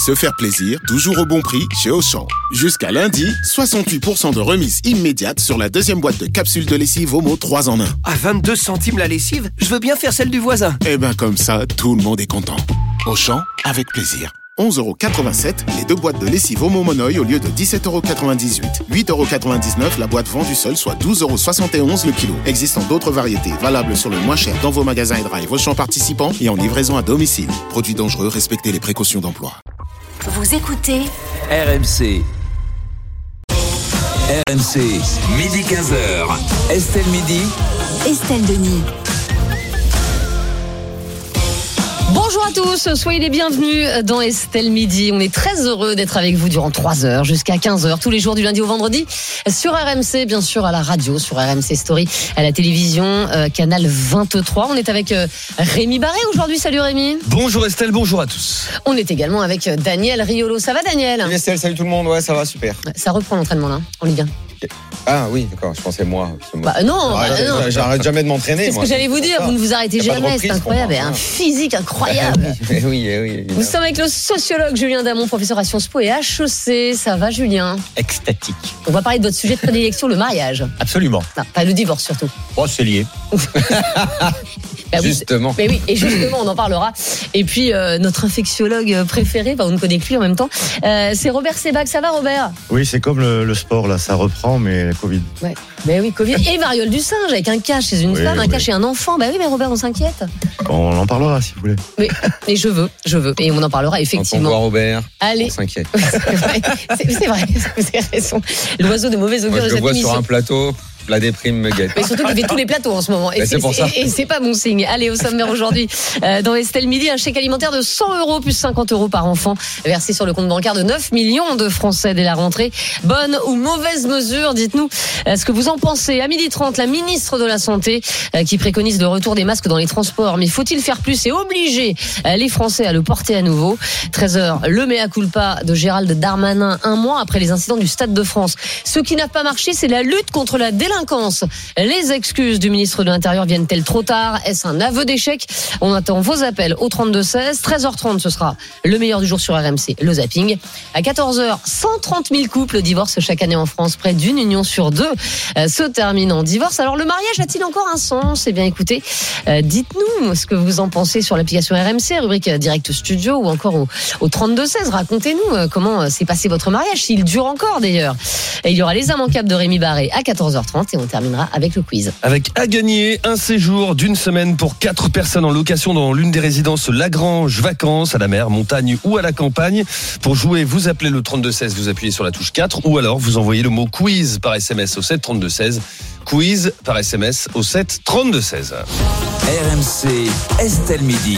Se faire plaisir, toujours au bon prix chez Auchan. Jusqu'à lundi, 68% de remise immédiate sur la deuxième boîte de capsules de lessive Omo 3 en 1. À 22 centimes la lessive, je veux bien faire celle du voisin. Et ben comme ça, tout le monde est content. Auchan, avec plaisir. 11,87€ les 2 boîtes de lessive Omo Monoï au lieu de 17,98€. 8,99€ la boîte vendue seule, soit 12,71€ le kilo. Existant d'autres variétés, valables sur le moins cher dans vos magasins et drive Auchan participants et en livraison à domicile. Produits dangereux, respectez les précautions d'emploi. Vous écoutez RMC. RMC, midi 15h. Estelle Midi. Estelle Denis. Bonjour à tous, soyez les bienvenus dans Estelle Midi. On est très heureux d'être avec vous durant 3 heures jusqu'à 15h, tous les jours du lundi au vendredi, sur RMC, bien sûr, à la radio, sur RMC Story, à la télévision, canal 23. On est avec Rémi Barré aujourd'hui. Salut Rémi. Bonjour Estelle, bonjour à tous. On est également avec Daniel Riolo. Ça va Daniel ? Salut Estelle, salut tout le monde, ouais ça va, super. Ça reprend l'entraînement là, en Ligue 1. Ah oui, d'accord, je pensais moi. Non, j'arrête jamais de m'entraîner. C'est ce que j'allais vous dire, vous ne vous arrêtez jamais, c'est incroyable, un physique incroyable. Oui. Nous sommes avec le sociologue Julien Damon, professeur à Sciences Po et HEC. Ça va Julien ? Extatique. On va parler de votre sujet de prédilection, le mariage. Absolument. Non, pas le divorce surtout. Oh, c'est lié. Justement. Mais oui, et justement, on en parlera. Et puis, notre infectiologue préféré, on ne connaît que lui en même temps, c'est Robert Sebag. Ça va Robert ? Oui, c'est comme le sport, là, ça reprend, mais la Covid. Ouais. Mais oui, Covid et variole du singe, avec un cas chez une femme, un cas chez un enfant. Oui, mais Robert, on s'inquiète. On en parlera si vous voulez. Mais je veux. Et on en parlera effectivement. Quand on voit Robert, allez. On s'inquiète. C'est vrai, vous avez raison. L'oiseau de mauvaise augure de cette émission. Je le vois sur un plateau. La déprime me guette. Mais surtout qu'il fait tous les plateaux en ce moment. Et c'est pour ça. Et c'est pas bon signe. Allez, au sommaire aujourd'hui, dans Estelle Midi, un chèque alimentaire de 100€ plus 50€ par enfant, versé sur le compte bancaire de 9 millions de Français dès la rentrée. Bonne ou mauvaise mesure, dites-nous ce que vous en pensez. À 12h30, la ministre de la Santé qui préconise le retour des masques dans les transports. Mais faut-il faire plus et obliger les Français à le porter à nouveau ? 13h, le mea culpa de Gérald Darmanin, 1 mois après les incidents du Stade de France. Ce qui n'a pas marché, c'est la lutte contre la délinquance. Les excuses du ministre de l'Intérieur viennent-elles trop tard ? Est-ce un aveu d'échec ? On attend vos appels au 32-16. 13h30, ce sera le meilleur du jour sur RMC, le zapping. À 14h, 130 000 couples divorcent chaque année en France. Près d'une union sur 2 se termine en divorce. Alors le mariage a-t-il encore un sens ? Eh bien écoutez, dites-nous ce que vous en pensez sur l'application RMC, rubrique Direct Studio ou encore au 32-16. Racontez-nous comment s'est passé votre mariage, s'il dure encore d'ailleurs. Et il y aura les immanquables de Rémi Barré à 14h30. Et on terminera avec le quiz. Avec à gagner un séjour d'une semaine pour 4 personnes en location dans l'une des résidences Lagrange Vacances, à la mer, montagne ou à la campagne. Pour jouer, vous appelez le 32-16, vous appuyez sur la touche 4 ou alors vous envoyez le mot quiz par SMS au 7 32 16. Quiz par SMS au 7 32 16. RMC, Estelle Midi.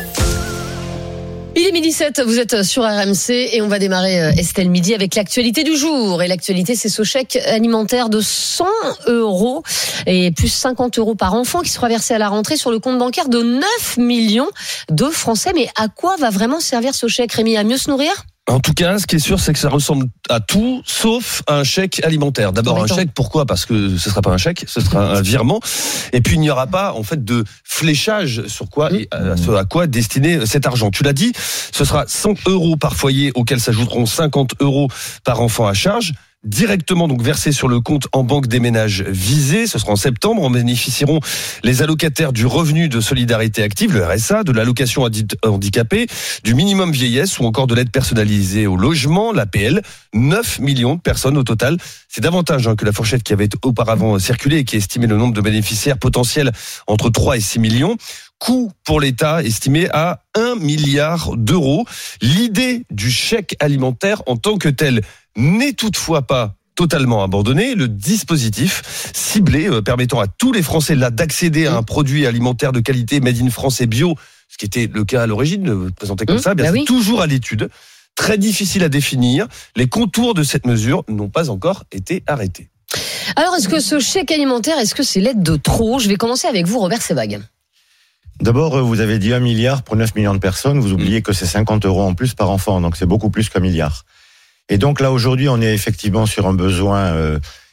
Il est 12h07, vous êtes sur RMC et on va démarrer Estelle Midi avec l'actualité du jour. Et l'actualité, c'est ce chèque alimentaire de 100€ et plus 50€ par enfant qui sera versé à la rentrée sur le compte bancaire de 9 millions de Français. Mais à quoi va vraiment servir ce chèque, Rémi ? À mieux se nourrir ? En tout cas, ce qui est sûr, c'est que ça ressemble à tout, sauf un chèque alimentaire. D'abord, un chèque, pourquoi ? Parce que ce sera pas un chèque, ce sera un virement. Et puis, il n'y aura pas, en fait, de fléchage sur quoi et à quoi destiner cet argent. Tu l'as dit, ce sera 100€ par foyer, auquel s'ajouteront 50€ par enfant à charge. Directement donc versé sur le compte en banque des ménages visés. Ce sera en septembre. En bénéficieront les allocataires du revenu de solidarité active, le RSA, de l'allocation handicapé, du minimum vieillesse ou encore de l'aide personnalisée au logement, l'APL. 9 millions de personnes au total. C'est davantage que la fourchette qui avait auparavant circulé et qui estimait le nombre de bénéficiaires potentiels entre 3 et 6 millions. Coût pour l'État estimé à 1 milliard d'euros. L'idée du chèque alimentaire en tant que tel n'est toutefois pas totalement abandonné. Le dispositif ciblé permettant à tous les Français là d'accéder à un produit alimentaire de qualité made in France et bio, ce qui était le cas à l'origine, présenté comme ça, c'est toujours à l'étude. Très difficile à définir. Les contours de cette mesure n'ont pas encore été arrêtés. Alors, est-ce que ce chèque alimentaire, est-ce que c'est l'aide de trop ? Je vais commencer avec vous, Robert Sebag. D'abord, vous avez dit 1 milliard pour 9 millions de personnes. Vous oubliez que c'est 50€ en plus par enfant, donc c'est beaucoup plus qu'1 milliard. Et donc là, aujourd'hui, on est effectivement sur un besoin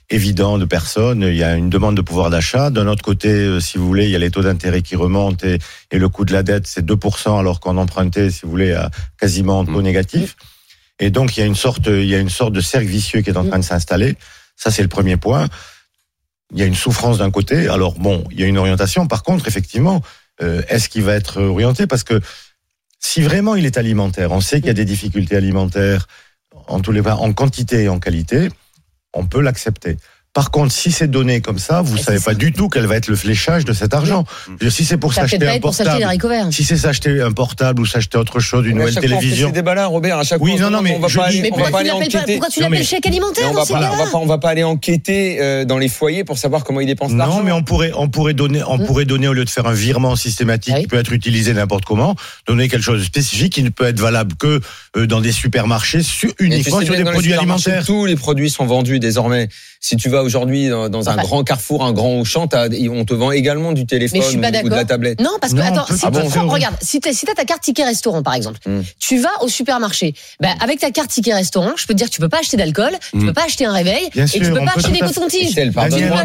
évident de personne. Il y a une demande de pouvoir d'achat. D'un autre côté, si vous voulez, il y a les taux d'intérêt qui remontent et le coût de la dette, c'est 2%, alors qu'on empruntait, si vous voulez, à quasiment en taux négatif. Et donc, il y a une sorte de cercle vicieux qui est en train de s'installer. Ça, c'est le premier point. Il y a une souffrance d'un côté. Alors, bon, il y a une orientation. Par contre, effectivement, est-ce qu'il va être orienté? Parce que si vraiment il est alimentaire, on sait qu'il y a des difficultés alimentaires, en tous les cas, en quantité et en qualité, on peut l'accepter. Par contre, si c'est donné comme ça, vous savez pas du tout quel va être le fléchage de cet argent. Si c'est pour s'acheter un portable, si c'est s'acheter un portable ou s'acheter autre chose, une nouvelle télévision. C'est des débats-là, Robert. À chaque oui, fois, non, mais on va pas aller enquêter. Pourquoi tu l'appelles chèque alimentaire dans ces cas-là ? On va pas aller enquêter dans les foyers pour savoir comment ils dépensent l'argent. Non, mais on pourrait donner au lieu de faire un virement systématique qui peut être utilisé n'importe comment, donner quelque chose de spécifique qui ne peut être valable que dans des supermarchés uniquement sur des produits alimentaires. Tous les produits sont vendus désormais. Si tu vas aujourd'hui dans un grand Carrefour, un grand Auchan, on te vend également du téléphone ou de la tablette. Non, parce que regarde, si t'as ta carte ticket restaurant par exemple, tu vas au supermarché. Avec ta carte ticket restaurant, je peux te dire que tu peux pas acheter d'alcool, tu peux pas acheter un réveil, et tu peux pas acheter des cotons-tiges. Pardonne-moi,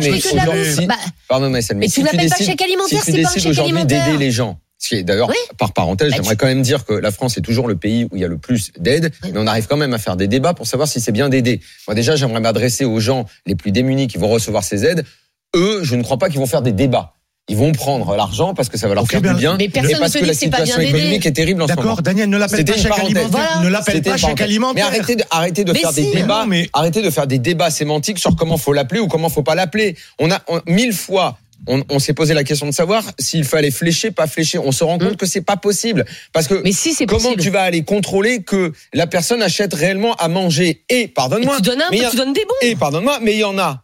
mais tu l'appelles pas chèque alimentaire, c'est pas un chèque alimentaire. D'aider les gens. Ce qui est d'ailleurs, par parenthèse, j'aimerais quand même dire que la France est toujours le pays où il y a le plus d'aide, mais on arrive quand même à faire des débats pour savoir si c'est bien d'aider. Moi déjà, j'aimerais m'adresser aux gens les plus démunis qui vont recevoir ces aides. Eux, je ne crois pas qu'ils vont faire des débats. Ils vont prendre l'argent parce que ça va leur faire du bien. Mais personne et parce ne que dit la que c'est pas bien situation économique est terrible en ce moment. D'accord, Daniel, ne l'appelle pas chèque alimentaire. Ne l'appelle pas chèque alimentaire. Mais arrêtez de faire des débats. Arrêtez de faire des débats sémantiques sur comment faut l'appeler ou comment faut pas l'appeler. On a 1000 fois. On s'est posé la question de savoir s'il fallait flécher, pas flécher. On se rend compte que c'est pas possible. Parce que comment tu vas aller contrôler que la personne achète réellement à manger? Et pardonne-moi. Tu donnes tu donnes des bons. Et pardonne-moi, mais il y en a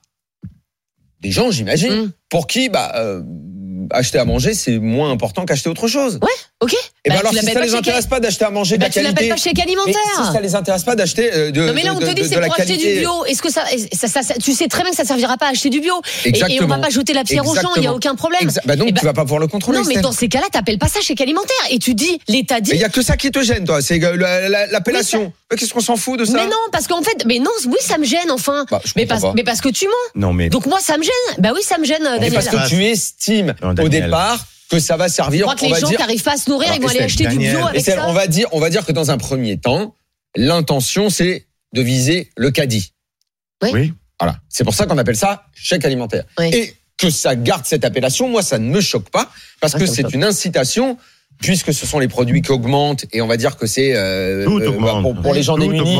des gens, j'imagine, pour qui, acheter à manger, c'est moins important qu'acheter autre chose. Ouais, ok. Et alors, si ça les intéresse pas d'acheter à manger de la qualité. Tu l'appelles pas chèque alimentaire. Si ça les intéresse pas d'acheter non, mais là, on te dit, c'est pour acheter du bio. Est-ce que ça, tu sais très bien que ça servira pas à acheter du bio. Et on va pas jeter la pierre aux gens, il y a aucun problème. Donc, tu vas pas pouvoir le contrôler. Non, mais dans ces cas-là, t'appelles pas ça chèque alimentaire. Et tu dis, l'État dit. Il y a que ça qui te gêne, toi. C'est l'appellation. Qu'est-ce qu'on s'en fout de ça? Mais non, parce qu'en fait, oui, ça me gêne, enfin. Mais parce que tu mens. Non, mais. Donc, moi, ça me gêne. Oui, ça me gêne, Daniel. Parce que tu estimes, au départ, que ça va servir. Je crois que les gens qui n'arrivent pas à se nourrir, ils vont aller acheter du bio avec ça. On va dire que dans un premier temps, l'intention, c'est de viser le caddie. Oui. Voilà. C'est pour ça qu'on appelle ça chèque alimentaire. Oui. Et que ça garde cette appellation, moi, ça ne me choque pas, parce que c'est une incitation, puisque ce sont les produits qui augmentent, et on va dire que c'est pour les gens démunis,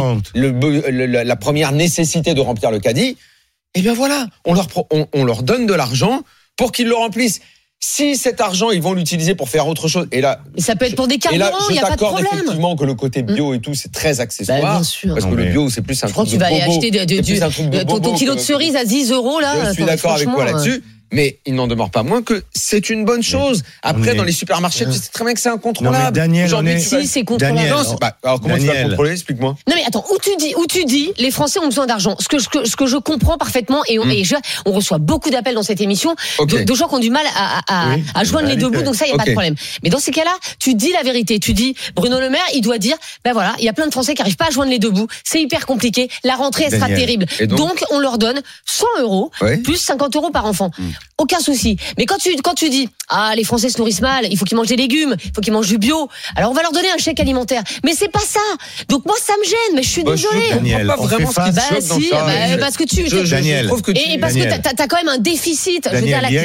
la première nécessité de remplir le caddie. Et bien voilà, on leur donne de l'argent pour qu'ils le remplissent. Si cet argent, ils vont l'utiliser pour faire autre chose, et là, ça peut être pour des carburants, il n'y a pas de problème. Effectivement que le côté bio et tout, c'est très accessoire. Bien sûr. Parce que le bio, c'est plus un truc de bobo. Je crois que tu vas aller acheter ton kilo de cerises à 10 €, là. Je suis d'accord avec toi là-dessus. Mais il n'en demeure pas moins que c'est une bonne chose. Après, dans les supermarchés, tu sais très bien que c'est incontrôlable. Non, mais Daniel, c'est contrôlable. Alors comment tu vas contrôler? Explique-moi. Non mais attends, où tu dis les Français ont besoin d'argent. Ce que je comprends parfaitement, et on reçoit beaucoup d'appels dans cette émission de gens qui ont du mal à joindre les deux bouts, donc ça, il n'y a pas de problème. Mais dans ces cas-là, tu dis la vérité. Tu dis, Bruno Le Maire, il doit dire, voilà, il y a plein de Français qui n'arrivent pas à joindre les deux bouts. C'est hyper compliqué. La rentrée, elle sera terrible. Donc, on leur donne 100 € plus 50 € par enfant. Aucun souci. Mais quand tu dis, les Français se nourrissent mal, il faut qu'ils mangent des légumes, il faut qu'ils mangent du bio, alors on va leur donner un chèque alimentaire. Mais c'est pas ça. Donc moi, ça me gêne, mais je suis désolée. Daniel, pas vraiment ce qui te choque dans ça. Parce que Daniel, et parce que t'as quand même un déficit. Daniel, il y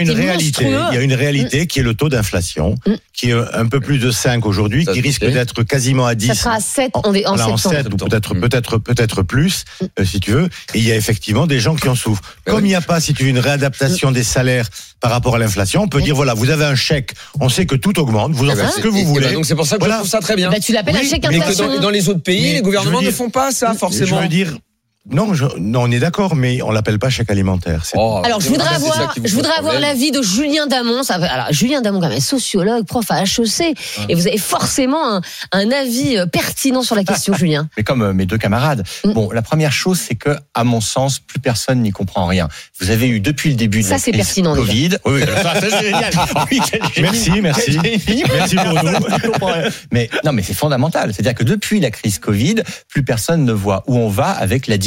a une réalité qui est le taux d'inflation, qui est un peu plus de 5 aujourd'hui, qui risque d'être quasiment à 10. Ça sera à 7 en septembre. 7 ou peut-être plus, si tu veux. Et il y a effectivement des gens qui en souffrent. Comme il n'y a pas, si tu veux, une réadaptation des salaires par rapport à l'inflation, on peut dire, voilà, vous avez un chèque, on sait que tout augmente, vous en faites ce que vous voulez. Donc c'est pour ça que je trouve ça très bien. Tu l'appelles un chèque inflation. Mais dans les autres pays, les gouvernements ne font pas ça, forcément. Je veux dire, non, on est d'accord, mais on l'appelle pas chèque alimentaire. Alors, je voudrais avoir l'avis de Julien Damon. Alors, Julien Damon, quand même, sociologue, prof à HEC, et vous avez forcément un avis pertinent sur la question, Julien. Mais comme mes deux camarades. Bon, la première chose, c'est que, à mon sens, plus personne n'y comprend rien. Vous avez eu depuis le début de la crise Covid. Déjà. Oui, ça c'est génial. Merci. Merci pour nous. Mais non, mais c'est fondamental. C'est-à-dire que depuis la crise Covid, plus personne ne voit où on va avec la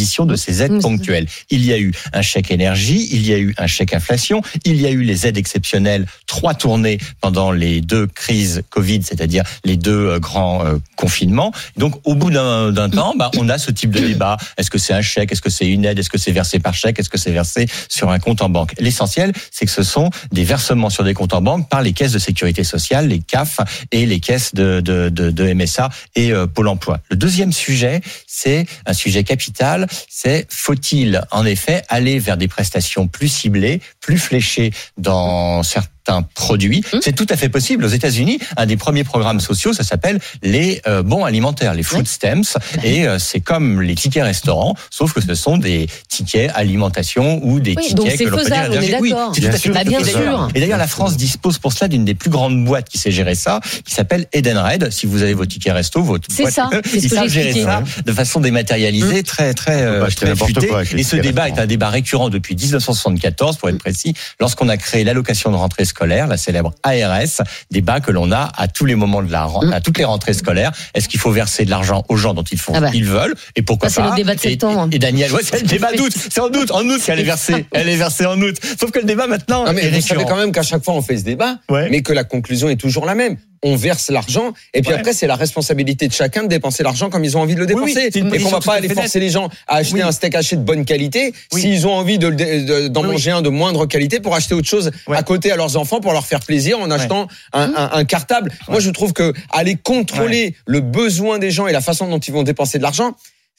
répartition de ces aides ponctuelles. Il y a eu un chèque énergie, il y a eu un chèque inflation, il y a eu les aides exceptionnelles, 3 tournées pendant les 2 crises Covid, c'est-à-dire les 2 grands confinements. Donc, au bout d'un temps, on a ce type de débat. Est-ce que c'est un chèque? Est-ce que c'est une aide? Est-ce que c'est versé par chèque? Est-ce que c'est versé sur un compte en banque? L'essentiel, c'est que ce sont des versements sur des comptes en banque par les caisses de sécurité sociale, les CAF et les caisses de MSA et Pôle emploi. Le deuxième sujet, c'est un sujet capital, c'est faut-il en effet aller vers des prestations plus ciblées, plus fléchées dans certains produits. C'est tout à fait possible. Aux États-Unis, un des premiers programmes sociaux, ça s'appelle les bons alimentaires, les food stamps, et c'est comme les tickets restaurants, sauf que ce sont des tickets alimentation ou des tickets que l'on peut dire. Oui, c'est tout à fait bien sûr. Et d'ailleurs, la France dispose pour cela d'une des plus grandes boîtes qui sait gérer ça, qui s'appelle Edenred. Si vous avez vos tickets resto, votre boîte, ils savent gérer ça de façon dématérialisée, très futée. Et ce débat est un débat récurrent depuis 1974, pour être précis, lorsqu'on a créé l'allocation de rentrée scolaire, la célèbre ARS, débat que l'on a à tous les moments à toutes les rentrées scolaires. Est-ce qu'il faut verser de l'argent aux gens dont ils veulent, et pourquoi pas? C'est le débat de septembre. Et Daniel, c'est le débat d'août. C'est en août qu'elle est versée. Elle est versée en août. Sauf que le débat maintenant est récurrent. Vous savez quand même qu'à chaque fois on fait ce débat, mais que la conclusion est toujours la même. On verse l'argent, et puis après, c'est la responsabilité de chacun de dépenser l'argent comme ils ont envie de le dépenser. Et qu'on va pas aller forcer les gens à acheter un steak haché de bonne qualité s'ils ont envie d'en manger un de moindre qualité pour acheter autre chose à côté à leurs enfants pour leur faire plaisir en achetant un cartable. Moi, je trouve que aller contrôler le besoin des gens et la façon dont ils vont dépenser de l'argent,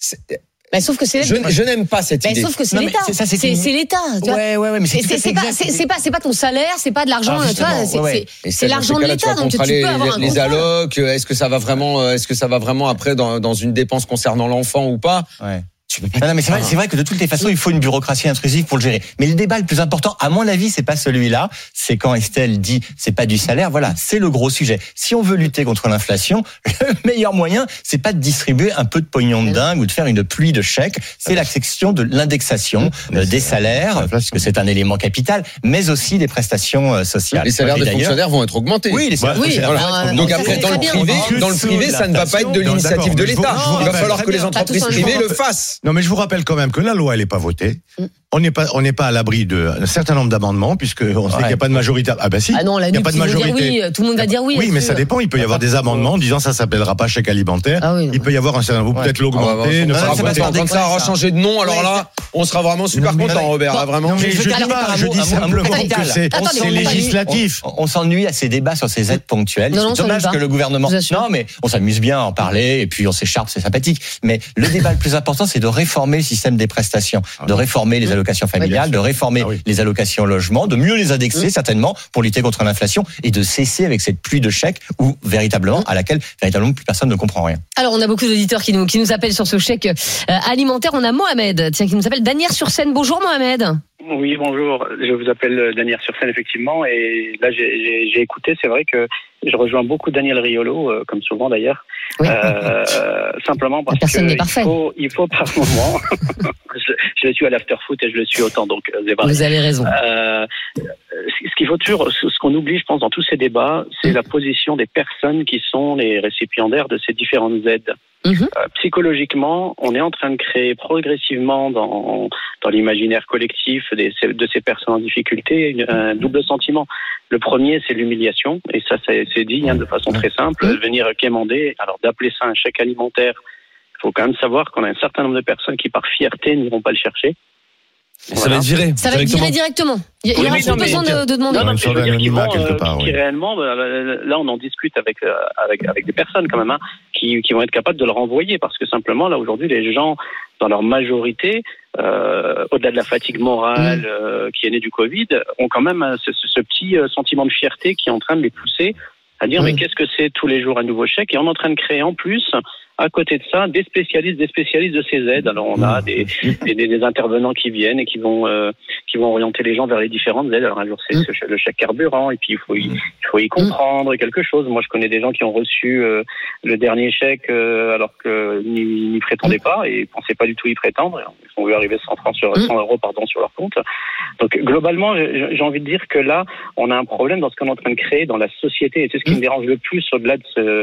sauf que je n'aime pas cette idée. Sauf que c'est l'État. C'est l'État. Mais c'est pas ton salaire, c'est pas de l'argent. C'est l'argent de l'État. Donc tu peux avoir les allocs. Est-ce que ça va vraiment après dans une dépense concernant l'enfant ou pas? Non, mais c'est vrai que de toutes les façons, il faut une bureaucratie intrusive pour le gérer. Mais le débat le plus important, à mon avis, c'est pas celui-là. C'est quand Estelle dit c'est pas du salaire. Voilà, c'est le gros sujet. Si on veut lutter contre l'inflation, le meilleur moyen, c'est pas de distribuer un peu de pognon de dingue ou de faire une pluie de chèques. C'est la section de l'indexation des salaires, parce que c'est un élément capital, mais aussi des prestations sociales. Les salaires des fonctionnaires vont être augmentés. Oui, les salaires Donc après, dans le privé, ça ne va pas être de l'initiative de l'État. Il va falloir que les entreprises privées le fassent. Non, mais je vous rappelle quand même que la loi, elle n'est pas votée. On n'est pas à l'abri d'un certain nombre d'amendements, puisqu'on sait qu'il n'y a pas de majorité. Ah ben si, il n'y a pas de majorité. Tout le monde va dire oui. Oui, mais ça dépend. Il peut y avoir des amendements disant ça s'appellera pas chèque alimentaire. Il peut y avoir un certain nombre. Vous peut-être l'augmenter. Quand ça aura changé de nom, alors là, on sera vraiment super content, Robert. Vraiment. Je dis simplement que c'est législatif. On s'ennuie à ces débats sur ces aides ponctuelles. C'est dommage que le gouvernement. Non, mais on s'amuse bien à en parler et puis on s'écharpe, c'est sympathique. Mais le débat le plus important, c'est de réformer le système des prestations, de réformer les allocations familiales, de réformer les allocations logement, de mieux les indexer certainement pour lutter contre l'inflation et de cesser avec cette pluie de chèques où véritablement à laquelle véritablement plus personne ne comprend rien. Alors on a beaucoup d'auditeurs qui nous appellent sur ce chèque alimentaire. On a Mohamed qui nous appelle d'Asnières-sur-Seine. Bonjour Mohamed. Oui, bonjour. Je vous appelle d'Asnières-sur-Seine, effectivement. Et là, j'ai écouté. C'est vrai que je rejoins beaucoup Daniel Riolo, comme souvent d'ailleurs. Oui. Simplement parce qu'il faut par moment. je le suis à l'after-foot et je le suis autant. Donc, vous avez raison. Ce qu'il faut toujours, ce qu'on oublie, je pense, dans tous ces débats, c'est la position des personnes qui sont les récipiendaires de ces différentes aides. Psychologiquement, on est en train de créer progressivement dans l'imaginaire collectif de ces personnes en difficulté un double sentiment. Le premier, c'est l'humiliation, et ça c'est dit de façon très simple, venir quémander. Alors d'appeler ça un chèque alimentaire, il faut quand même savoir qu'on a un certain nombre de personnes qui par fierté n'iront pas le chercher. Ça va être viré. Ça va être viré directement. Il y aura pas besoin de demander. Non, je veux dire qu'ils vont, réellement, là, on en discute avec des personnes quand même, qui vont être capables de le renvoyer, parce que simplement, là, aujourd'hui, les gens, dans leur majorité, au-delà de la fatigue morale qui est née du Covid, ont quand même ce petit sentiment de fierté qui est en train de les pousser à dire mais qu'est-ce que c'est tous les jours un nouveau chèque, et on est en train de créer en plus à côté de ça des spécialistes de ces aides. Alors on a des intervenants qui viennent et qui vont orienter les gens vers les différentes aides. Alors un jour c'est le chèque carburant, et puis il faut y comprendre quelque chose. Moi je connais des gens qui ont reçu le dernier chèque alors que n'y prétendaient pas et pensaient pas du tout y prétendre. Ils ont vu arriver 100 euros sur leur compte. Donc globalement j'ai envie de dire que là on a un problème dans ce qu'on est en train de créer dans la société, et c'est ce qui me dérange le plus au-delà de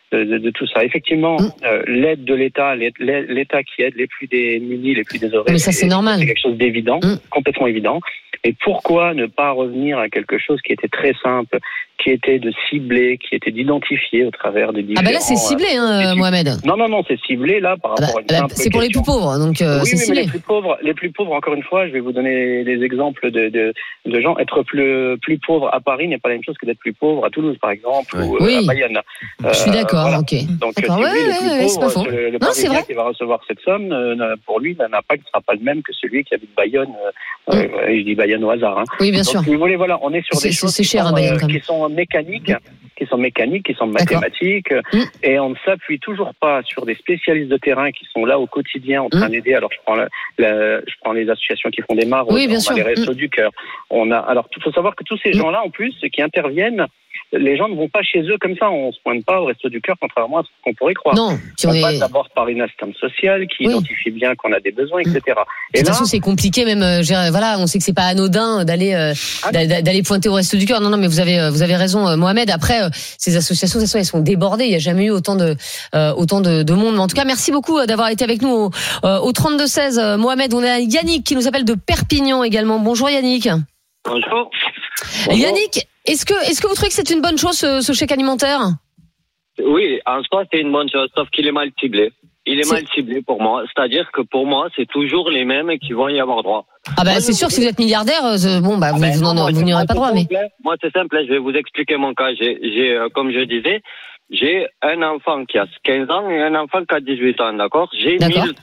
de tout ça. Effectivement, l'aide de l'État, l'État qui aide les plus démunis, les plus désoreillés. Mais ça, c'est normal. C'est quelque chose d'évident, complètement évident. Et pourquoi ne pas revenir à quelque chose qui était très simple, qui était de cibler, qui était d'identifier au travers des différents... Ah là, c'est ciblé, Mohamed. Non, c'est ciblé, là, par rapport à une c'est pour les plus pauvres, donc c'est ciblé. Mais les plus pauvres, encore une fois, je vais vous donner des exemples de gens. Être plus pauvre à Paris n'est pas la même chose que d'être plus pauvre à Toulouse, par exemple, ou à Bayonne. Je suis d'accord, voilà. ok. Donc, d'accord. C'est pas faux. Le Parisien qui va recevoir cette somme, pour lui, l'impact ne sera pas le même que celui qui habite Bayonne. Je dis Bayonne au hasard. Oui, bien sûr. Si vous voulez, voilà, on est sur des choses qui sont mécaniques, qui sont mathématiques, et on ne s'appuie toujours pas sur des spécialistes de terrain qui sont là au quotidien en train d'aider. Alors, je prends les associations qui font des maraudes, on a les Restos du Cœur. Alors, il faut savoir que tous ces gens-là, en plus, qui interviennent, les gens ne vont pas chez eux comme ça. On se pointe pas au Resto du Cœur, contrairement à ce qu'on pourrait croire. Non. On passe d'abord par une assistante sociale qui identifie bien qu'on a des besoins, etc. Et de toute façon, c'est compliqué même. On sait que c'est pas anodin d'aller pointer au Resto du Cœur. Non, mais vous avez raison, Mohamed. Après, ces associations, de toute façon, elles sont débordées. Il n'y a jamais eu autant de monde. Mais en tout cas, merci beaucoup d'avoir été avec nous au 32-16. Mohamed, on a Yannick qui nous appelle de Perpignan également. Bonjour Yannick. Bonjour. Yannick, est-ce que vous trouvez que c'est une bonne chose ce chèque alimentaire ? Oui, en soi c'est une bonne chose, sauf qu'il est mal ciblé. Il est mal ciblé pour moi, c'est-à-dire que pour moi c'est toujours les mêmes qui vont y avoir droit. Ah bah c'est sûr, si vous êtes milliardaire, vous n'y aurez pas droit. Moi c'est simple, je vais vous expliquer mon cas. J'ai comme je disais, j'ai un enfant qui a 15 ans et un enfant qui a 18 ans, d'accord ? J'ai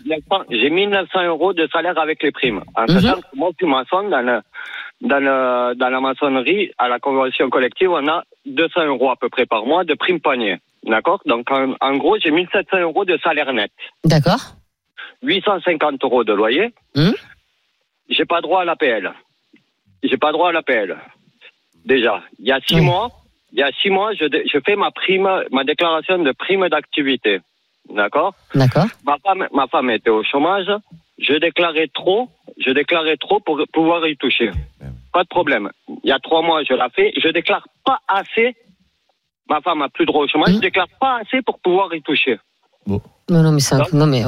1900 euros de salaire avec les primes. En sachant que moi, je suis maçon dans la maçonnerie, à la convention collective, on a 200 euros à peu près par mois de prime panier. D'accord ? Donc, en gros, j'ai 1700 euros de salaire net. D'accord. 850 euros de loyer. J'ai pas droit à l'APL. Déjà. Il y a 6 mois, je fais ma déclaration de prime d'activité. D'accord. Ma femme était au chômage. Je déclarais trop pour pouvoir y toucher. Pas de problème. Il y a 3 mois, je l'ai fait. Je déclare pas assez. Ma femme a plus droit au chômage. Je déclare pas assez pour pouvoir y toucher. Bon. Mais ça,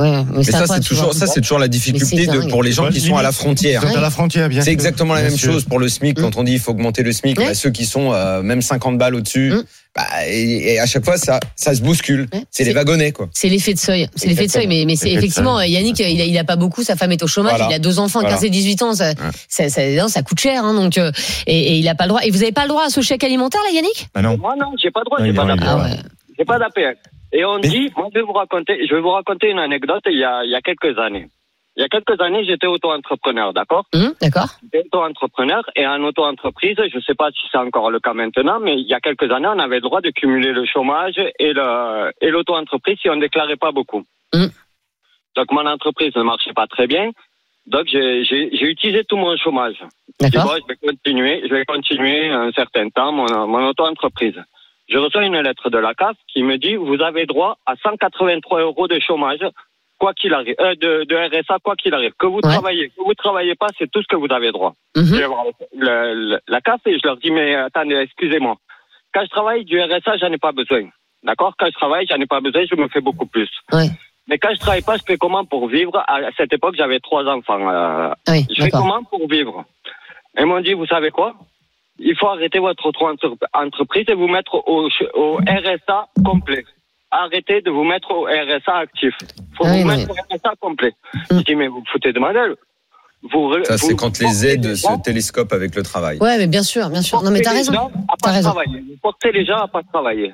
c'est toujours la difficulté pour les gens qui sont à la frontière. À la frontière, bien c'est sûr. Exactement la même chose pour le SMIC quand on dit il faut augmenter le SMIC. Ceux qui sont même 50 balles au-dessus, et à chaque fois ça se bouscule. C'est les wagonnets quoi. C'est l'effet de seuil. Mais c'est effectivement Yannick, il a pas beaucoup. Sa femme est au chômage. Il a 2 enfants, 15 et 18 ans. Ça coûte cher, hein, donc et il a pas le droit. Et vous avez pas le droit à ce chèque alimentaire là, Yannick ? Moi non, j'ai pas le droit. J'ai pas d'APL. Et on dit, moi je vais vous raconter une anecdote il y a quelques années. Il y a quelques années, j'étais auto-entrepreneur, d'accord ? D'accord. J'étais auto-entrepreneur et en auto-entreprise, je sais pas si c'est encore le cas maintenant, mais il y a quelques années, on avait le droit de cumuler le chômage et l'auto-entreprise si on déclarait pas beaucoup. Donc mon entreprise ne marchait pas très bien, donc j'ai utilisé tout mon chômage. D'accord. Je vais continuer un certain temps mon auto-entreprise. Je reçois une lettre de la CAF qui me dit vous avez droit à 183 euros de chômage, quoi qu'il arrive, de RSA, quoi qu'il arrive. Que vous travaillez pas, c'est tout ce que vous avez droit. Je vais voir la CAF et je leur dis mais attendez, excusez-moi. Quand je travaille du RSA, j'en ai pas besoin. D'accord ? Quand je travaille, j'en ai pas besoin, je me fais beaucoup plus. Mais quand je travaille pas, je fais comment pour vivre ? À cette époque, j'avais 3 enfants. Je fais comment pour vivre ? Ils m'ont dit, vous savez quoi ? Il faut arrêter votre auto-entreprise et vous mettre au RSA complet. Arrêtez de vous mettre au RSA actif. Il faut vous mettre au RSA complet. Je dis, mais vous foutez de ma gueule. C'est quand les aides se télescopent avec le travail. Ouais, mais bien sûr. Non, mais t'as raison. Vous portez les gens à pas travailler.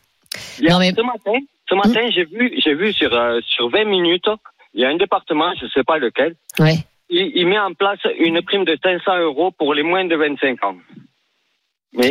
Ce matin, j'ai vu sur 20 minutes, il y a un département, je sais pas lequel. Il met en place une prime de 500 euros pour les moins de 25 ans. Mais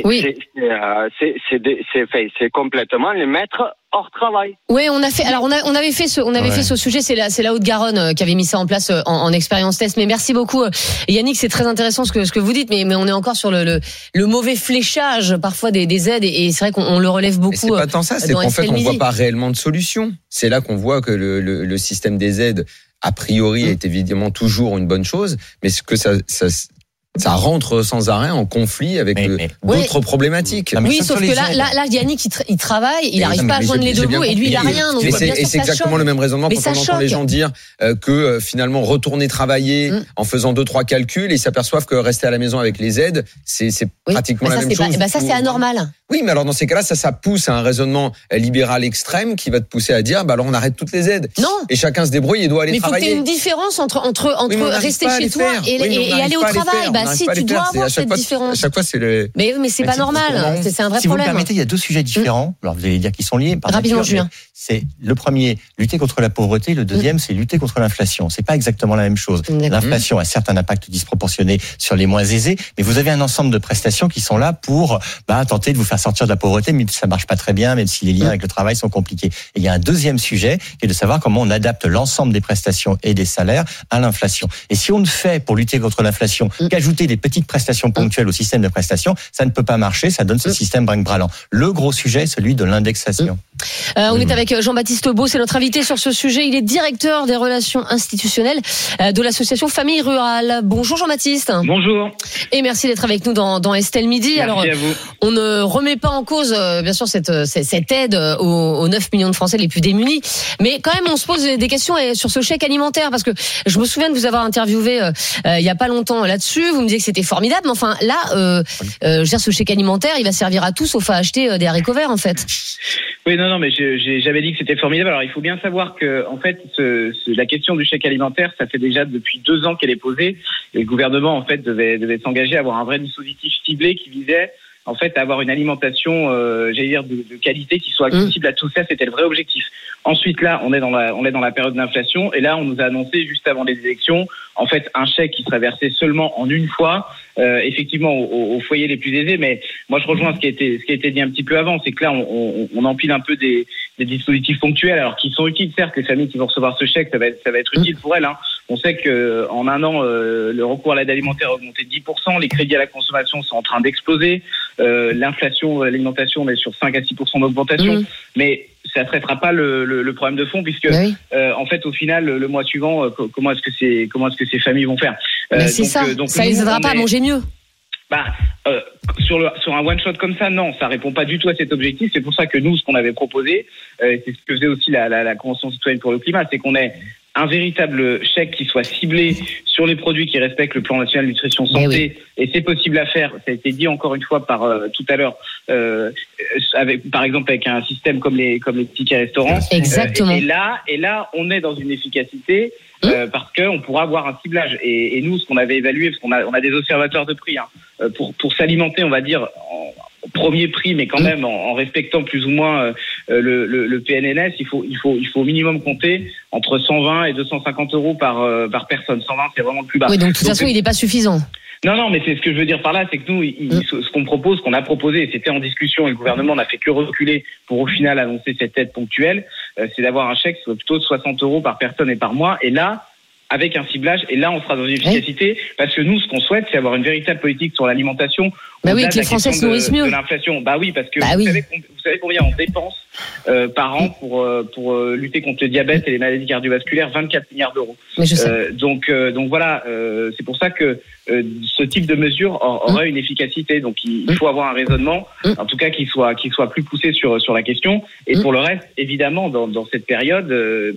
c'est complètement les mettre hors travail. Oui, on avait fait ce sujet, c'est la Haute-Garonne qui avait mis ça en place en expérience test. Mais merci beaucoup Yannick, c'est très intéressant ce que vous dites, mais on est encore sur le mauvais fléchage parfois des aides et c'est vrai qu'on le relève beaucoup. Mais c'est pas tant ça, c'est qu'en fait on voit pas réellement de solution. C'est là qu'on voit que le système des aides a priori est évidemment toujours une bonne chose, mais ce que ça ça rentre sans arrêt en conflit avec d'autres problématiques. Oui, sauf que là, Yannick, il travaille, il n'arrive pas à joindre les deux bouts, et lui, il a rien. Donc et c'est exactement le même raisonnement quand on entend les gens dire que finalement retourner travailler en faisant 2-3 calculs, et ils s'aperçoivent que rester à la maison avec les aides, c'est pratiquement la même chose. Ça, c'est anormal. Oui, mais alors dans ces cas-là, ça pousse à un raisonnement libéral extrême qui va te pousser à dire, alors on arrête toutes les aides. Non. Et chacun se débrouille et doit aller travailler. Mais il faut qu'il y ait une différence entre rester chez toi et aller au travail. Si tu dois avoir cette différence. À chaque fois, c'est le. Mais c'est pas normal. C'est un vrai problème. Si vous me permettez, il y a 2 sujets différents. Alors vous allez dire qu'ils sont liés. Rapidement, Julien. C'est le premier, lutter contre la pauvreté. Le deuxième, c'est lutter contre l'inflation. C'est pas exactement la même chose. L'inflation a certes un impact disproportionné sur les moins aisés, mais vous avez un ensemble de prestations qui sont là pour tenter de vous faire sortir de la pauvreté, mais ça marche pas très bien, même si les liens avec le travail sont compliqués. Et il y a un deuxième sujet qui est de savoir comment on adapte l'ensemble des prestations et des salaires à l'inflation. Et si on ne fait pour lutter contre l'inflation qu'ajouter des petites prestations ponctuelles au système de prestations, ça ne peut pas marcher, ça donne ce système brinque-brallant. Le gros sujet est celui de l'indexation. On est avec Jean-Baptiste Beau, c'est notre invité sur ce sujet. Il est directeur des relations institutionnelles de l'association Famille Rurale. Bonjour Jean-Baptiste. Bonjour. Et merci d'être avec nous dans Estelle Midi. Merci à vous. On ne remet pas en cause, bien sûr, cette aide aux 9 millions de Français les plus démunis. Mais quand même, on se pose des questions sur ce chèque alimentaire, parce que je me souviens de vous avoir interviewé il y a pas longtemps là-dessus. Vous me disiez que c'était formidable, mais enfin là, ce chèque alimentaire, il va servir à tous, sauf à acheter des haricots verts, en fait. Oui, non, mais j'avais dit que c'était formidable. Alors, il faut bien savoir que, en fait, la question du chèque alimentaire, ça fait déjà depuis 2 ans qu'elle est posée. Et le gouvernement, en fait, devait s'engager à avoir un vrai dispositif ciblé qui visait, en fait, à avoir une alimentation, de qualité qui soit accessible à tous. Ça, c'était le vrai objectif. Ensuite, là, on est dans la période d'inflation. Et là, on nous a annoncé, juste avant les élections, en fait, un chèque qui serait versé seulement en une fois, effectivement, aux foyers les plus aisés. Mais moi, je rejoins ce qui a été dit un petit peu avant. C'est que là, on empile un peu des dispositifs ponctuels, alors qui sont utiles, certes. Les familles qui vont recevoir ce chèque, ça va être utile pour elles, hein. On sait que en un an, le recours à l'aide alimentaire a augmenté de 10%. Les crédits à la consommation sont en train d'exploser. L'inflation, l'alimentation, on est sur 5 à 6% d'augmentation. Mais ça ne traitera pas le problème de fond, puisque en fait, au final, le mois suivant, comment est-ce que ces familles vont faire? C'est ça. Ça les aidera pas à manger mieux. Sur un one shot comme ça, non, ça répond pas du tout à cet objectif. C'est pour ça que nous, ce qu'on avait proposé, c'est ce que faisait aussi la Convention citoyenne pour le climat, c'est qu'on ait un véritable chèque qui soit ciblé sur les produits qui respectent le plan national nutrition santé, et c'est possible à faire. Ça a été dit encore une fois par tout à l'heure, par exemple avec un système comme les tickets restaurants. Exactement. Et là, on est dans une efficacité. Parce qu'on pourra avoir un ciblage. Et nous, ce qu'on avait évalué, parce qu'on a des observateurs de prix, pour s'alimenter, on va dire, en premier prix, mais quand même en respectant plus ou moins le PNNS, il faut au minimum compter entre 120 et 250 euros par personne. 120, c'est vraiment le plus bas. Oui, donc de toute façon, il n'est pas suffisant. Non, mais c'est ce que je veux dire par là, c'est que nous, ce qu'on a proposé, c'était en discussion, et le gouvernement n'a fait que reculer pour au final annoncer cette aide ponctuelle, c'est d'avoir un chèque plutôt de 60 euros par personne et par mois, et là, avec un ciblage, et là, on sera dans une efficacité, parce que nous, ce qu'on souhaite, c'est avoir une véritable politique sur l'alimentation. Que les Français se nourrissent mieux. De l'inflation. Parce que vous savez combien on dépense par an pour lutter contre le diabète et les maladies cardiovasculaires, 24 milliards d'euros. Mais je sais. Donc voilà, c'est pour ça que ce type de mesure aurait une efficacité. Donc il faut avoir un raisonnement, en tout cas qui soit plus poussé sur la question. Et pour le reste, évidemment, dans cette période,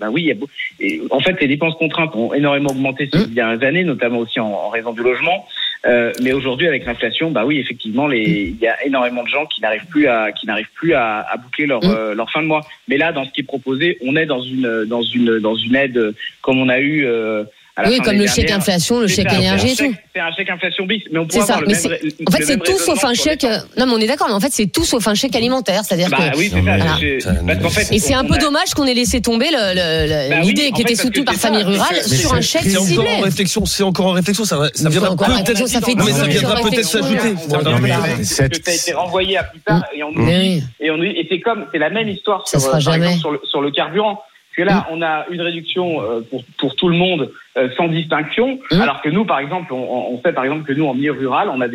en fait, les dépenses contraintes ont énormément augmenté ces dernières années, notamment aussi en raison du logement. Mais aujourd'hui, avec l'inflation, effectivement, il y a énormément de gens qui n'arrivent plus à boucler leur fin de mois. Mais là, dans ce qui est proposé, on est dans une aide comme on a eu. Comme le chèque inflation, le chèque énergie et tout. C'est un chèque inflation bis, mais on pourrait avoir en fait, c'est tout sauf un chèque. Non, mais on est d'accord, mais en fait, c'est tout sauf un chèque alimentaire, c'est-à-dire que. Oui, c'est ça. Parce qu'en fait, et c'est un peu dommage qu'on ait laissé tomber l'idée qui était soutenue par Famille Rurale sur un chèque ciblé. C'est encore en réflexion, ça viendra peut-être. Ça viendra peut-être s'ajouter. Ça a été renvoyé à plus tard, et c'est la même histoire sur le carburant. que là, on a une réduction pour tout le monde sans distinction, alors que nous, par exemple, on sait par exemple que nous, en milieu rural, on a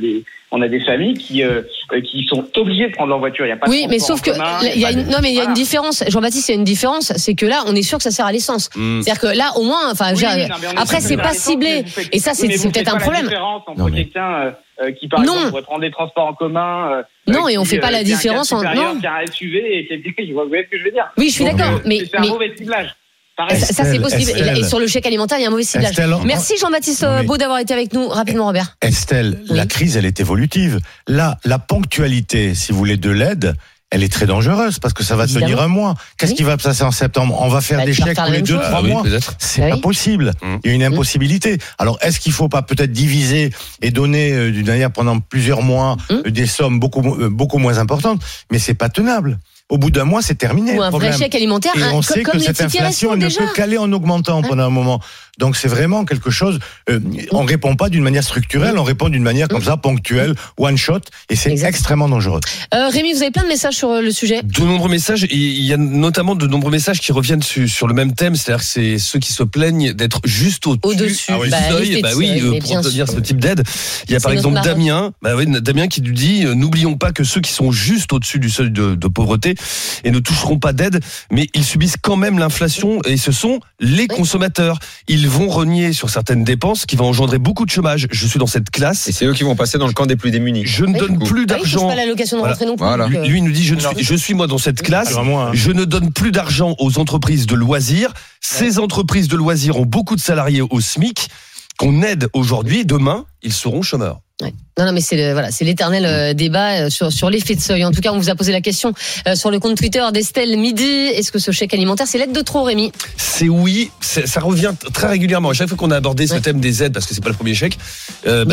des familles qui sont obligées de prendre leur voiture. Il y a pas de mais sauf que il y a une différence. Jean-Baptiste, il y a une différence, c'est que là, on est sûr que ça sert à l'essence. C'est-à-dire que là, au moins, après, c'est pas ciblé. Et ça, c'est peut-être un problème. La différence entre quelqu'un qui, par exemple, pourrait prendre des transports en commun. Non, et on fait pas la différence en non. Qui a un SUV et quelqu'un qui voit, vous voyez ce que je veux dire. Oui, je suis d'accord, mais c'est un mauvais ciblage. Ça c'est possible. Et sur le chèque alimentaire, il y a un mauvais ciblage. Merci Jean-Baptiste Beau d'avoir été avec nous. Rapidement, Robert. Estelle, la crise, elle est évolutive. Là, la ponctualité, si vous voulez, de l'aide, elle est très dangereuse parce que ça va tenir un mois. Qu'est-ce qui va se passer en septembre? On va faire des chèques tous les 2-3 mois. C'est pas possible. Il y a une impossibilité. Alors, est-ce qu'il faut pas peut-être diviser et donner d'une manière pendant plusieurs mois des sommes beaucoup moins importantes? Mais c'est pas tenable. Au bout d'un mois, c'est terminé. Ou un vrai chèque alimentaire. Et on sait que cette inflation, elle ne peut qu'aller en augmentant pendant un moment. Donc c'est vraiment quelque chose. On répond pas d'une manière structurelle, on répond d'une manière comme ça ponctuelle, one shot, et c'est extrêmement dangereux. Rémi, vous avez plein de messages sur le sujet. De nombreux messages, et il y a notamment de nombreux messages qui reviennent sur le même thème, c'est-à-dire que c'est ceux qui se plaignent d'être juste au-dessus du seuil. Pour obtenir ce type d'aide. Il y a par exemple Damien, Damien qui nous dit n'oublions pas que ceux qui sont juste au-dessus du seuil de pauvreté et ne toucheront pas d'aide, mais ils subissent quand même l'inflation, et ce sont les consommateurs. Ils vont renier sur certaines dépenses qui vont engendrer beaucoup de chômage. Je suis dans cette classe. Et c'est eux qui vont passer dans le camp des plus démunis. Je ne donne plus d'argent. Pas l'allocation de rentrée non plus. Voilà. Lui, il nous dit je suis moi dans cette classe. Je ne donne plus d'argent aux entreprises de loisirs. Ces entreprises de loisirs ont beaucoup de salariés au SMIC qu'on aide aujourd'hui. Demain, ils seront chômeurs. Ouais. Non, mais c'est l'éternel débat sur l'effet de seuil. En tout cas, on vous a posé la question sur le compte Twitter d'Estelle Midi. Est-ce que ce chèque alimentaire, c'est l'aide de trop, Rémi? C'est oui. Ça revient très régulièrement. À chaque fois qu'on a abordé ce thème des aides, parce que c'est pas le premier chèque. C'est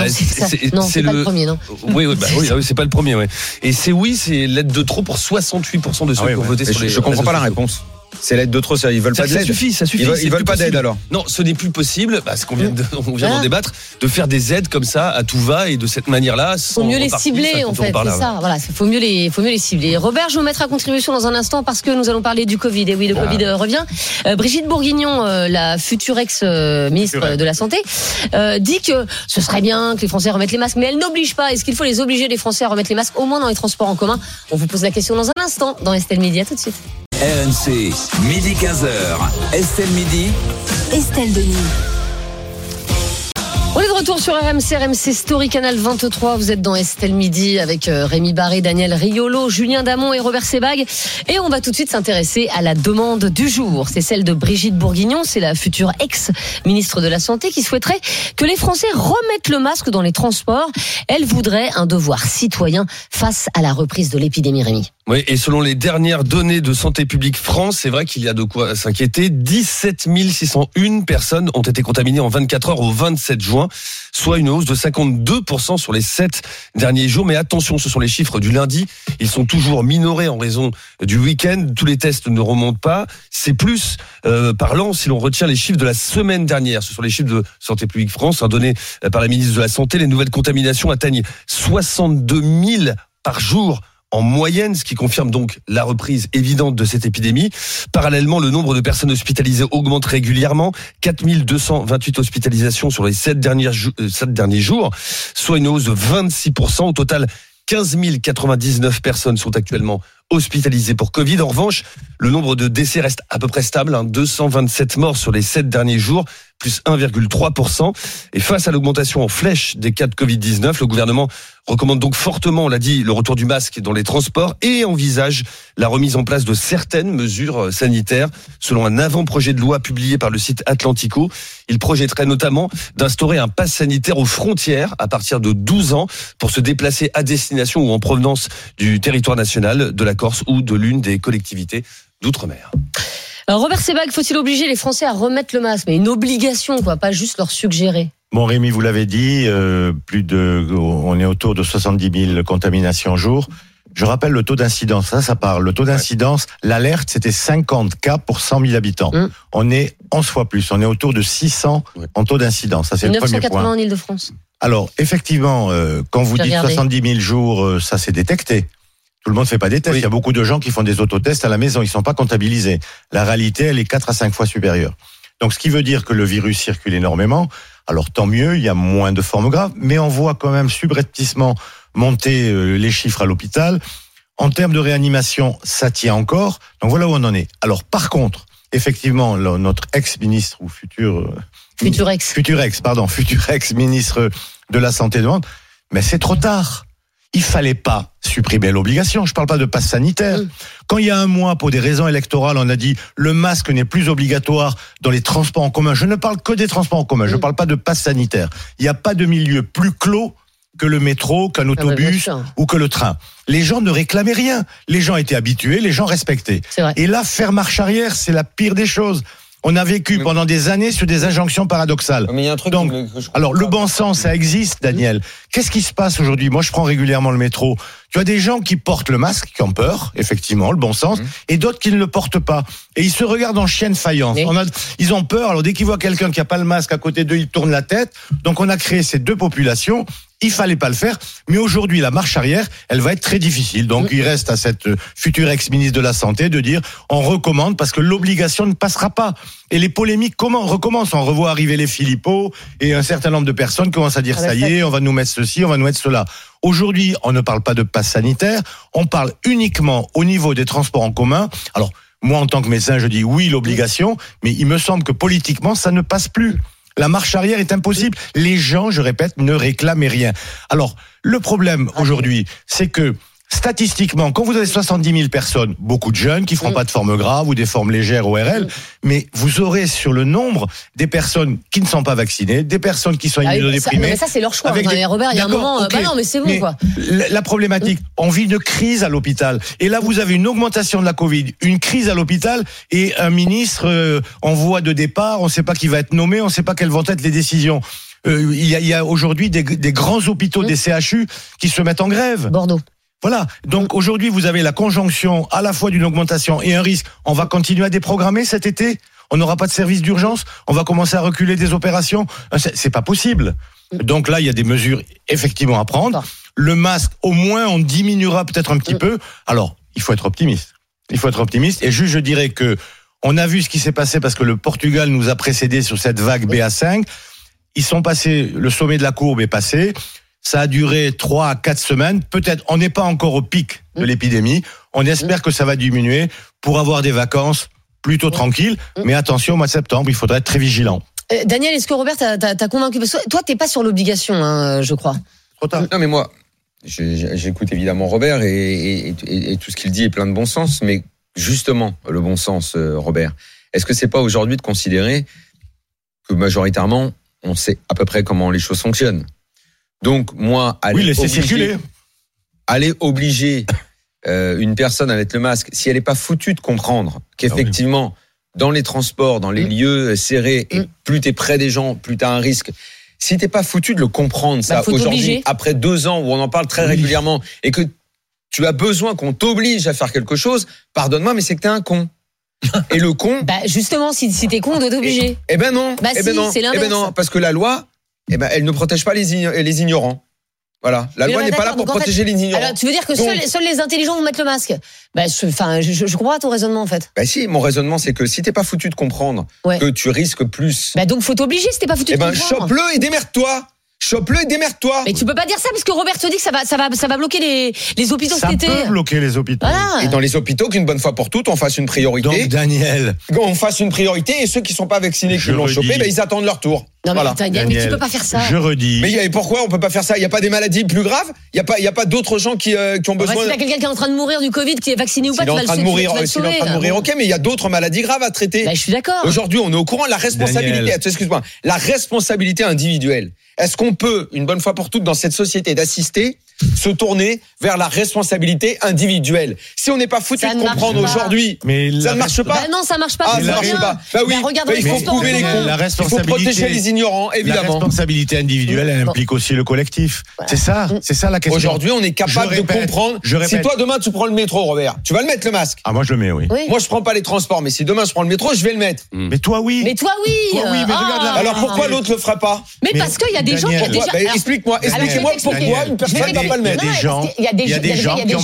pas le premier, non. Oui, c'est pas le premier, ouais. Et c'est l'aide de trop pour 68% de ceux qui ont voté sur les. Je comprends pas la réponse. C'est l'aide de trop, ils veulent pas d'aide. Ça suffit. Ils veulent pas d'aide alors. Non, ce n'est plus possible, parce qu'on vient d'en débattre, de faire des aides comme ça à tout va et de cette manière-là. Faut mieux les cibler en fait, c'est ça. Voilà, faut mieux les cibler. Robert, je vais vous mettre à contribution dans un instant parce que nous allons parler du Covid. Et oui, le Covid revient. Brigitte Bourguignon, la future ex-ministre de la Santé, dit que ce serait bien que les Français remettent les masques, mais elle n'oblige pas. Est-ce qu'il faut les obliger les Français à remettre les masques au moins dans les transports en commun? On vous pose la question dans un instant dans Estelle Midi. À tout de suite. RMC, midi 15h. Estelle Midi. Estelle Denis. On est de retour sur RMC Story, Canal 23. Vous êtes dans Estelle Midi avec Rémi Barré, Daniel Riolo, Julien Damon et Robert Sebag. Et on va tout de suite s'intéresser à la demande du jour. C'est celle de Brigitte Bourguignon. C'est la future ex-ministre de la Santé qui souhaiterait que les Français remettent le masque dans les transports. Elle voudrait un devoir citoyen face à la reprise de l'épidémie, Rémi. Oui, et selon les dernières données de Santé publique France, c'est vrai qu'il y a de quoi s'inquiéter. 17 601 personnes ont été contaminées en 24 heures au 27 juin, soit une hausse de 52% sur les 7 derniers jours. Mais attention, ce sont les chiffres du lundi. Ils sont toujours minorés en raison du week-end. Tous les tests ne remontent pas. C'est plus parlant si l'on retient les chiffres de la semaine dernière. Ce sont les chiffres de Santé publique France, donnés par la ministre de la Santé. Les nouvelles contaminations atteignent 62 000 par jour en moyenne, ce qui confirme donc la reprise évidente de cette épidémie. Parallèlement, le nombre de personnes hospitalisées augmente régulièrement. 4228 hospitalisations sur les 7 derniers jours, soit une hausse de 26%. Au total, 15 099 personnes sont actuellement hospitalisées pour Covid. En revanche, le nombre de décès reste à peu près stable, 227 morts sur les 7 derniers jours, plus 1,3%. Et face à l'augmentation en flèche des cas de Covid-19, le gouvernement recommande donc fortement, on l'a dit, le retour du masque dans les transports et envisage la remise en place de certaines mesures sanitaires. Selon un avant-projet de loi publié par le site Atlantico, il projetterait notamment d'instaurer un pass sanitaire aux frontières à partir de 12 ans pour se déplacer à destination ou en provenance du territoire national, de la Corse ou de l'une des collectivités d'outre-mer. Robert Sebag, faut-il obliger les Français à remettre le masque? Mais une obligation, pas juste leur suggérer. Bon, Rémi, vous l'avez dit, on est autour de 70 000 contaminations jour. Je rappelle le taux d'incidence. Ça parle. Le taux d'incidence, l'alerte, c'était 50 cas pour 100 000 habitants. On est 11 fois plus. On est autour de 600 en taux d'incidence. Ça, c'est le premier point. 980 en Ile-de-France. Alors, effectivement, quand vous dites 70 000 jours, ça s'est détecté. Tout le monde ne fait pas des tests. Oui. Il y a beaucoup de gens qui font des autotests à la maison. Ils ne sont pas comptabilisés. La réalité, elle est 4 à 5 fois supérieure. Donc, ce qui veut dire que le virus circule énormément. Alors, tant mieux, il y a moins de formes graves, mais on voit quand même subrepticement monter les chiffres à l'hôpital. En termes de réanimation, ça tient encore. Donc, voilà où on en est. Alors, par contre, effectivement, notre ex-ministre ou futur ex-ministre de la Santé demande, mais c'est trop tard. Il fallait pas supprimer l'obligation. Je parle pas de passe sanitaire. Quand il y a un mois, pour des raisons électorales, on a dit le masque n'est plus obligatoire dans les transports en commun. Je ne parle que des transports en commun. Je parle pas de passe sanitaire. Il n'y a pas de milieu plus clos que le métro, qu'un autobus ou que le train. Les gens ne réclamaient rien. Les gens étaient habitués, les gens respectaient. Et là, faire marche arrière, c'est la pire des choses. On a vécu pendant des années sur des injonctions paradoxales. Mais il y a un truc donc, alors le bon sens, ça existe, Daniel. Qu'est-ce qui se passe aujourd'hui ? Moi, je prends régulièrement le métro. Tu as des gens qui portent le masque, qui ont peur, effectivement, le bon sens, et d'autres qui ne le portent pas. Et ils se regardent en chien de faïence. Ils ont peur. Alors dès qu'ils voient quelqu'un qui a pas le masque à côté d'eux, ils tournent la tête. Donc on a créé ces deux populations. Il fallait pas le faire, mais aujourd'hui la marche arrière, elle va être très difficile. Donc il reste à cette future ex-ministre de la Santé de dire on recommande parce que l'obligation ne passera pas. Et les polémiques recommencent. On revoit arriver les Philippot et un certain nombre de personnes commencent à dire ça y est, on va nous mettre ceci, on va nous mettre cela. Aujourd'hui, on ne parle pas de passe sanitaire, on parle uniquement au niveau des transports en commun. Alors moi en tant que médecin, je dis oui l'obligation, mais il me semble que politiquement ça ne passe plus. La marche arrière est impossible. Les gens, je répète, ne réclament rien. Alors, le problème aujourd'hui, c'est que statistiquement, quand vous avez 70 000 personnes, beaucoup de jeunes qui feront pas de forme grave ou des formes légères ORL, mais vous aurez sur le nombre des personnes qui ne sont pas vaccinées, des personnes qui sont immunodéprimées. Mais ça, c'est leur choix. Robert, il y a un moment, bah non, mais c'est bon, quoi. La problématique, on vit une crise à l'hôpital. Et là, vous avez une augmentation de la Covid, une crise à l'hôpital et un ministre en voie de départ, on ne sait pas qui va être nommé, on ne sait pas quelles vont être les décisions. Il y a aujourd'hui des grands hôpitaux, des CHU qui se mettent en grève. Bordeaux. Voilà. Donc aujourd'hui, vous avez la conjonction à la fois d'une augmentation et un risque. On va continuer à déprogrammer cet été. On n'aura pas de service d'urgence. On va commencer à reculer des opérations. C'est pas possible. Donc là, il y a des mesures effectivement à prendre. Le masque, au moins, on diminuera peut-être un petit peu. Alors, il faut être optimiste. Et juste, je dirais que on a vu ce qui s'est passé parce que le Portugal nous a précédés sur cette vague BA5. Ils sont passés, le sommet de la courbe est passé. Ça a duré 3 à 4 semaines. Peut-être, on n'est pas encore au pic de l'épidémie. On espère que ça va diminuer pour avoir des vacances plutôt tranquilles. Mais attention, au mois de septembre, il faudra être très vigilant. Daniel, est-ce que Robert t'a convaincu ? Parce que toi, t'es pas sur l'obligation, hein, je crois. Trop tard. Non, mais moi, j'écoute évidemment Robert et tout ce qu'il dit est plein de bon sens. Mais justement, le bon sens, Robert, est-ce que c'est pas aujourd'hui de considérer que majoritairement, on sait à peu près comment les choses fonctionnent ? Donc moi, aller obliger une personne à mettre le masque, si elle n'est pas foutue de comprendre qu'effectivement, dans les transports, dans les lieux serrés, et plus t'es près des gens, plus t'as un risque. Si t'es pas foutu de le comprendre, ça aujourd'hui, après 2 ans où on en parle très régulièrement, et que tu as besoin qu'on t'oblige à faire quelque chose, pardonne-moi, mais c'est que t'es un con. Et le con. Bah justement, si t'es con, on doit t'obliger. Eh ben non. Bah c'est l'inverse. Eh ben non, parce que la loi. Elle ne protège pas les ignorants. Voilà. La loi n'est pas là pour protéger les ignorants. Alors, tu veux dire que seuls les intelligents vont mettre le masque ? Bah, je comprends pas ton raisonnement, en fait. Bah, si, mon raisonnement, c'est que si t'es pas foutu de comprendre que tu risques plus. Bah, donc, faut t'obliger si t'es pas foutu de comprendre. Chope-le et démerde-toi. Mais tu peux pas dire ça parce que Robert te dit que ça va bloquer les hôpitaux cet été. Ça peut bloquer les hôpitaux. Voilà. Et dans les hôpitaux, qu'une bonne fois pour toutes, on fasse une priorité. Donc, Daniel. On fasse une priorité et ceux qui sont pas vaccinés, qui l'ont chopé, ils attendent leur tour. Non, mais, Daniel, mais tu peux pas faire ça. Je redis. Mais pourquoi on peut pas faire ça ? Il y a pas des maladies plus graves ? Il y a pas d'autres gens qui ont besoin. Si t'as quelqu'un qui est en train de mourir du Covid, qui est vacciné ou pas, tu vas le sauver. S'il est en train de mourir, ok, mais il y a d'autres maladies graves à traiter. Bah, je suis d'accord. Aujourd'hui, on est au courant de la responsabilité. Excuse-moi, la responsabilité individuelle. Est-ce qu'on peut, une bonne fois pour toutes, dans cette société d'assister, se tourner vers la responsabilité individuelle ? Si on n'est pas foutu de comprendre aujourd'hui, ça ne marche pas. Bah non, ça marche pas. Ça marche pas. Bah oui, il faut couper les cons. Il faut protéger les ignorants, évidemment. La responsabilité individuelle, elle implique aussi le collectif. C'est ça la question. Aujourd'hui, on est capable de comprendre. Si toi, demain, tu prends le métro, Robert, tu vas le mettre, le masque. Ah, moi, je le mets, oui. Moi, je prends pas les transports, mais si demain, je prends le métro, je vais le mettre. Mais toi, oui. Mais regarde là. Alors, pourquoi l'autre le fera pas ? Mais parce qu'il y a des gens qui ont déjà. Expliquez-moi pourquoi une personne va pas le mettre. Il y a des gens qui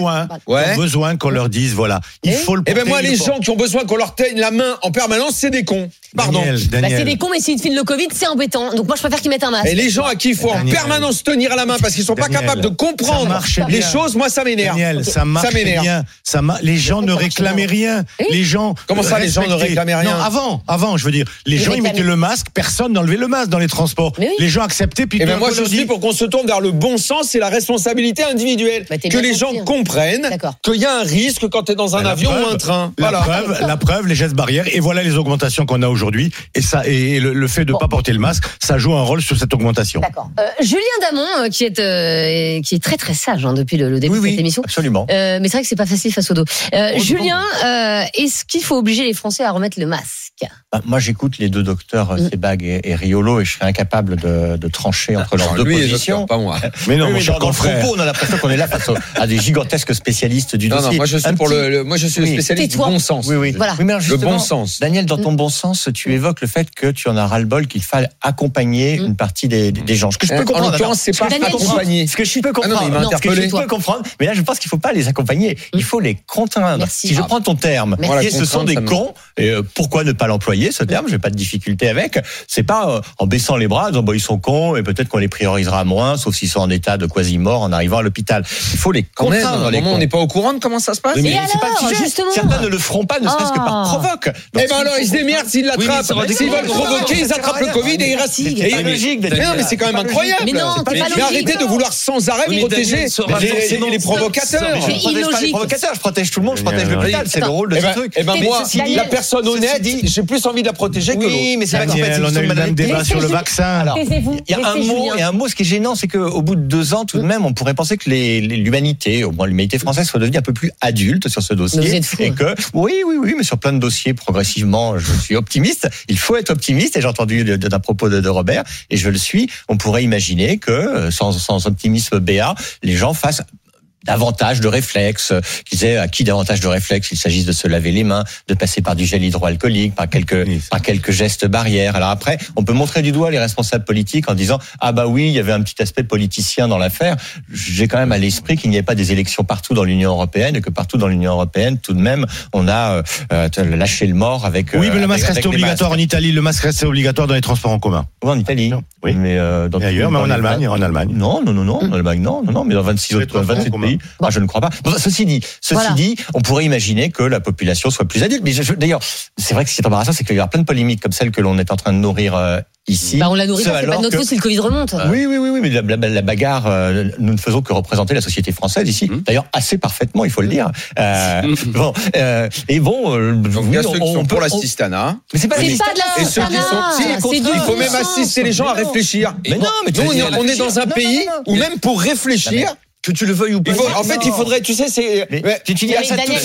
ont besoin qu'on leur dise, voilà, il faut le porter. Eh ben moi, les gens qui ont besoin qu'on leur teigne la main en permanence, c'est des cons. Pardon. Bah, c'est des cons, mais s'ils te filent le Covid, c'est embêtant. Donc moi, je préfère qu'ils mettent un masque. Et les gens à qui il faut en permanence tenir à la main parce qu'ils sont pas capables de comprendre les choses, moi, ça m'énerve. Daniel, ça marche bien. Les gens ne réclamaient rien. Les gens. Comment ça, les gens ne réclamaient rien? Non, avant, je veux dire, les gens ils mettaient le masque, personne n'enlevait le masque dans les transports. Les gens acceptaient. Puis moi, je suis pour qu'on se tourne vers le bon sens et la responsabilité individuelle, que les gens comprennent qu'il y a un risque quand tu es dans un avion ou un train. La preuve, les gestes barrières. Et voilà les augmentations qu'on a aujourd'hui. Et ça, et le fait de ne pas porter le masque, ça joue un rôle sur cette augmentation. D'accord. Julien Damon, qui est très très sage depuis le début de cette émission. Absolument. Mais c'est vrai que c'est pas facile face au dos. Julien, est-ce qu'il faut obliger les Français à remettre le masque? Moi, j'écoute les deux docteurs, Sebag et Riolo, et je serais incapable de trancher entre leurs deux positions. Pas moi. Mais non, dans le propos, on a l'impression qu'on est là face à des gigantesques spécialistes du dossier. Non, moi je suis le spécialiste du bon sens. Voilà. Oui, mais le bon sens. Daniel, dans ton bon sens, tu évoques le fait que tu en as ras-le-bol, qu'il faille accompagner une partie des gens. Ce que je peux comprendre. En l'occurrence, c'est pas accompagner. Ce que je peux comprendre. Mais là, je pense qu'il faut pas les accompagner. Il faut les contraindre. Si je prends ton terme, et ce sont des cons, pourquoi ne pas l'employer, ce terme? J'ai pas de difficulté avec. C'est pas en baissant les bras, en disant ils sont cons et peut-être qu'on les priorisera moins, sauf s'ils sont en état de quasi-mort en arrivant à l'hôpital. Il faut les contraindre. On n'est pas au courant de comment ça se passe. Mais c'est pas le sujet. Justement. Certains ne le feront pas, ne serait-ce que par provoque. Eh ben alors ils se démerdent s'ils l'attrapent. S'ils veulent provoquer, ils attrapent le Covid et ils restent. C'est logique. Mais non, mais c'est quand même incroyable. Mais non, mais arrêtez de vouloir sans arrêt protéger les provocateurs. Je protège pas les provocateurs, je protège tout le monde, je protège l'hôpital. C'est le rôle de ce truc. Eh ben moi, la personne honnête, j'ai plus envie de la protéger que l'autre. Oui, mais c'est Daniel, on a eu le même débat sur le vaccin. Il y a un mot, ce qui est gênant, c'est qu'au bout de 2 ans, tout de même, on pourrait penser que l'humanité, au moins l'humanité française, soit devenue un peu plus adulte sur ce dossier. Et que, oui, mais sur plein de dossiers, progressivement, je suis optimiste. Il faut être optimiste, et j'ai entendu d'un propos de Robert, et je le suis. On pourrait imaginer que, sans optimisme béat, les gens fassent davantage de réflexes, davantage de réflexes, il s'agisse de se laver les mains, de passer par du gel hydroalcoolique, par quelques gestes barrières. Alors après, on peut montrer du doigt les responsables politiques en disant il y avait un petit aspect politicien dans l'affaire. J'ai quand même à l'esprit qu'il n'y ait pas des élections partout dans l'Union européenne et que partout dans l'Union européenne, tout de même, on a lâché le mort avec. Oui, mais le masque restait obligatoire en Italie. Le masque restait obligatoire dans les transports en commun. Oui, en Italie. Oui, mais ailleurs, mais en Allemagne. Non, en Allemagne, non, mais dans 27 pays. Je ne crois pas. Ceci dit, on pourrait imaginer que la population soit plus adulte. Mais d'ailleurs, c'est vrai que ce qui est embarrassant, c'est qu'il y a plein de polémiques comme celle que l'on est en train de nourrir ici. On la nourrit pas, c'est pas de notre faute si le Covid remonte. Oui, mais la bagarre, nous ne faisons que représenter la société française ici. D'ailleurs, assez parfaitement, il faut le dire. Donc il y a ceux qui sont pour l'assistanat. Mais c'est pas de l'assistanat. Et ceux qui sont il faut même assister les gens à réfléchir. Mais non, mais nous, on est dans un pays où même pour réfléchir, que tu le veuilles ou pas. En fait, il faudrait, tu sais, il y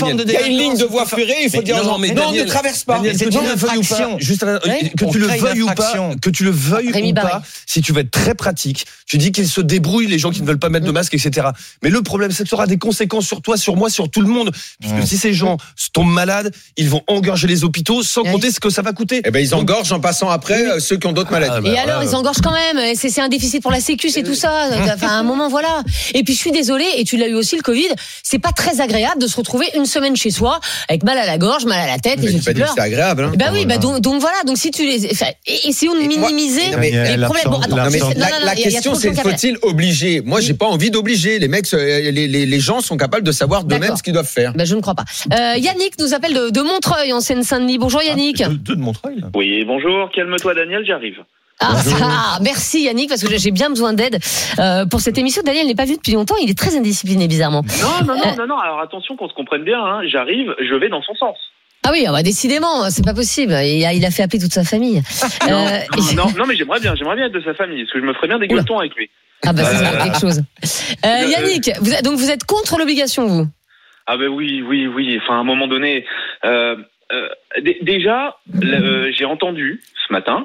a une ligne de voie ferrée, il faut dire aux gens, non, ne traverse pas. Que tu le veuilles ou pas, juste que tu le veuilles ou pas, que tu le veuilles ou pas, si tu veux être très pratique, tu dis qu'ils se débrouillent, les gens qui ne veulent pas mettre de masque, etc. Mais le problème, c'est que ça aura des conséquences sur toi, sur moi, sur tout le monde. Puisque si ces gens tombent malades, ils vont engorger les hôpitaux sans compter ce que ça va coûter. Eh ben, ils engorgent en passant après ceux qui ont d'autres maladies. Et alors, ils engorgent quand même. C'est un déficit pour la Sécu, c'est tout ça. Enfin, à un moment, voilà. Et puis, je suis désolée, et tu l'as eu aussi le Covid, c'est pas très agréable de se retrouver une semaine chez soi avec mal à la gorge, mal à la tête, les yeux qui pleurent. C'est agréable. Hein. Donc voilà, donc si tu essayons de minimiser les problèmes. La question c'est faut-il obliger? Moi j'ai pas envie d'obliger. Les mecs, les gens sont capables de savoir d'eux-mêmes ce qu'ils doivent faire. Je ne crois pas. Yannick nous appelle de Montreuil en Seine-Saint-Denis. Bonjour Yannick. De Montreuil. Oui, bonjour. Calme-toi Daniel, j'arrive. Merci Yannick, parce que j'ai bien besoin d'aide pour cette émission. Daniel n'est pas vu depuis longtemps, il est très indiscipliné bizarrement. Non. Alors attention qu'on se comprenne bien. J'arrive, je vais dans son sens. Ah oui, décidément, c'est pas possible. Il a fait appeler toute sa famille. Non, mais j'aimerais bien être de sa famille, parce que je me ferais bien des gueuletons avec lui. Ça c'est quelque chose. Yannick, vous êtes contre l'obligation, vous? Oui. Enfin, à un moment donné. Déjà, j'ai entendu ce matin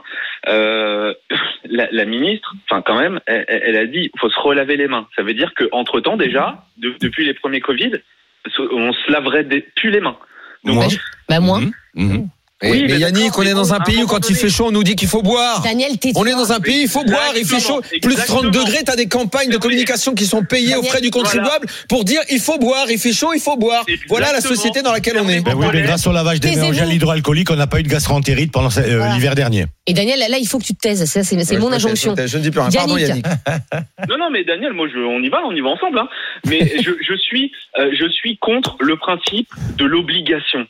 la ministre, enfin quand même, elle a dit faut se relaver les mains. Ça veut dire que entre temps déjà, depuis les premiers Covid, on se laverait plus les mains. Donc, moins. Mais Yannick, on est dans un pays où quand il fait chaud, on nous dit qu'il faut boire. Daniel, on est dans un pays, il faut boire, il fait chaud. Plus 30 degrés, t'as des campagnes de communication qui sont payées aux frais du contribuable pour dire il faut boire, il fait chaud, il faut boire. Voilà la société dans laquelle on est. Oui, mais grâce au lavage des mains en gel hydroalcoolique, on n'a pas eu de gastroentérite pendant l'hiver dernier. Et Daniel, là, il faut que tu te taises. C'est mon injonction. Je ne dis plus rien. Pardon, Yannick. Non, mais Daniel, moi, on y va ensemble. Hein. Mais je suis contre le principe de l'obligation.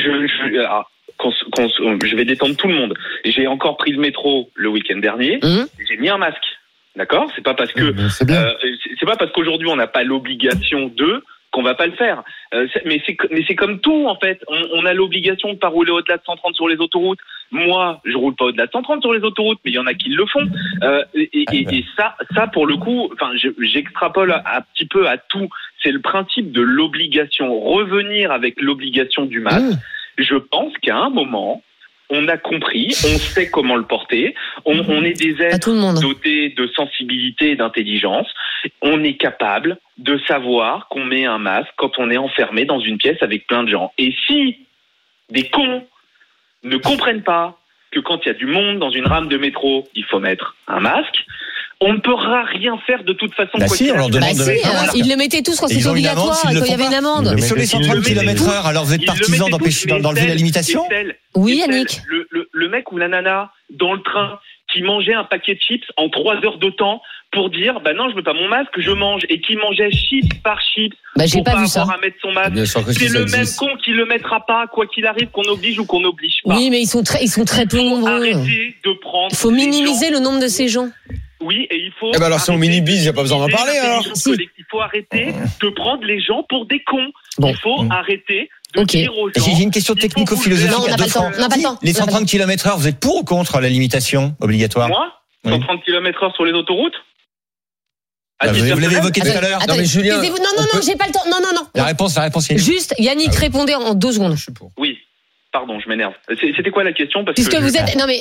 Je vais détendre tout le monde. J'ai encore pris le métro le week-end dernier. J'ai mis un masque. D'accord ? C'est pas parce que c'est pas parce qu'aujourd'hui on n'a pas l'obligation qu'on va pas le faire. Mais c'est comme tout en fait. On a l'obligation de pas rouler au-delà de 130 sur les autoroutes. Moi, je roule pas au-delà de 130 sur les autoroutes, mais il y en a qui le font. Et ça pour le coup, enfin, j'extrapole un petit peu à tout. C'est le principe de l'obligation. Revenir avec l'obligation du masque. Je pense qu'à un moment, on a compris, on sait comment le porter, on est des êtres dotés de sensibilité et d'intelligence, on est capable de savoir qu'on met un masque quand on est enfermé dans une pièce avec plein de gens. Et si des cons ne comprennent pas que quand il y a du monde dans une rame de métro, il faut mettre un masque, on ne pourra rien faire de toute façon. On leur demande de mettre un masque. Ils le mettaient tous quand c'était obligatoire, quand il y avait une amende. Et sur les 130 km/h, alors vous êtes partisans d'enlever la limitation ? Oui, Yannick. Le mec ou la nana dans le train qui mangeait un paquet de chips en 3 heures de temps pour dire non, je veux pas mon masque, je mange, et qui mangeait chips par chips j'ai pas vu ça. À mettre son masque. C'est le même con qui le mettra pas, quoi qu'il arrive, qu'on oblige ou qu'on n'oblige pas. Oui, mais ils sont très peu nombreux. Il faut minimiser le nombre de ces gens. Oui, et il faut. Alors si on minimise, il n'y a pas besoin d'en parler alors. Il faut arrêter de prendre les gens pour des cons. Il faut arrêter de dire aux gens. J'ai une question technico-philosophique. Non, on n'a pas le temps. Les 130 km/h, vous êtes pour ou contre la limitation obligatoire ? Moi 130 km/h sur les autoroutes ? Vous l'avez évoqué tout à l'heure. Non, mais Julien. Non, j'ai pas le temps. Non. La réponse est. Juste, Yannick, répondez en 2 secondes. Je suis pour. Oui. Pardon, je m'énerve. C'était quoi la question ? Puisque vous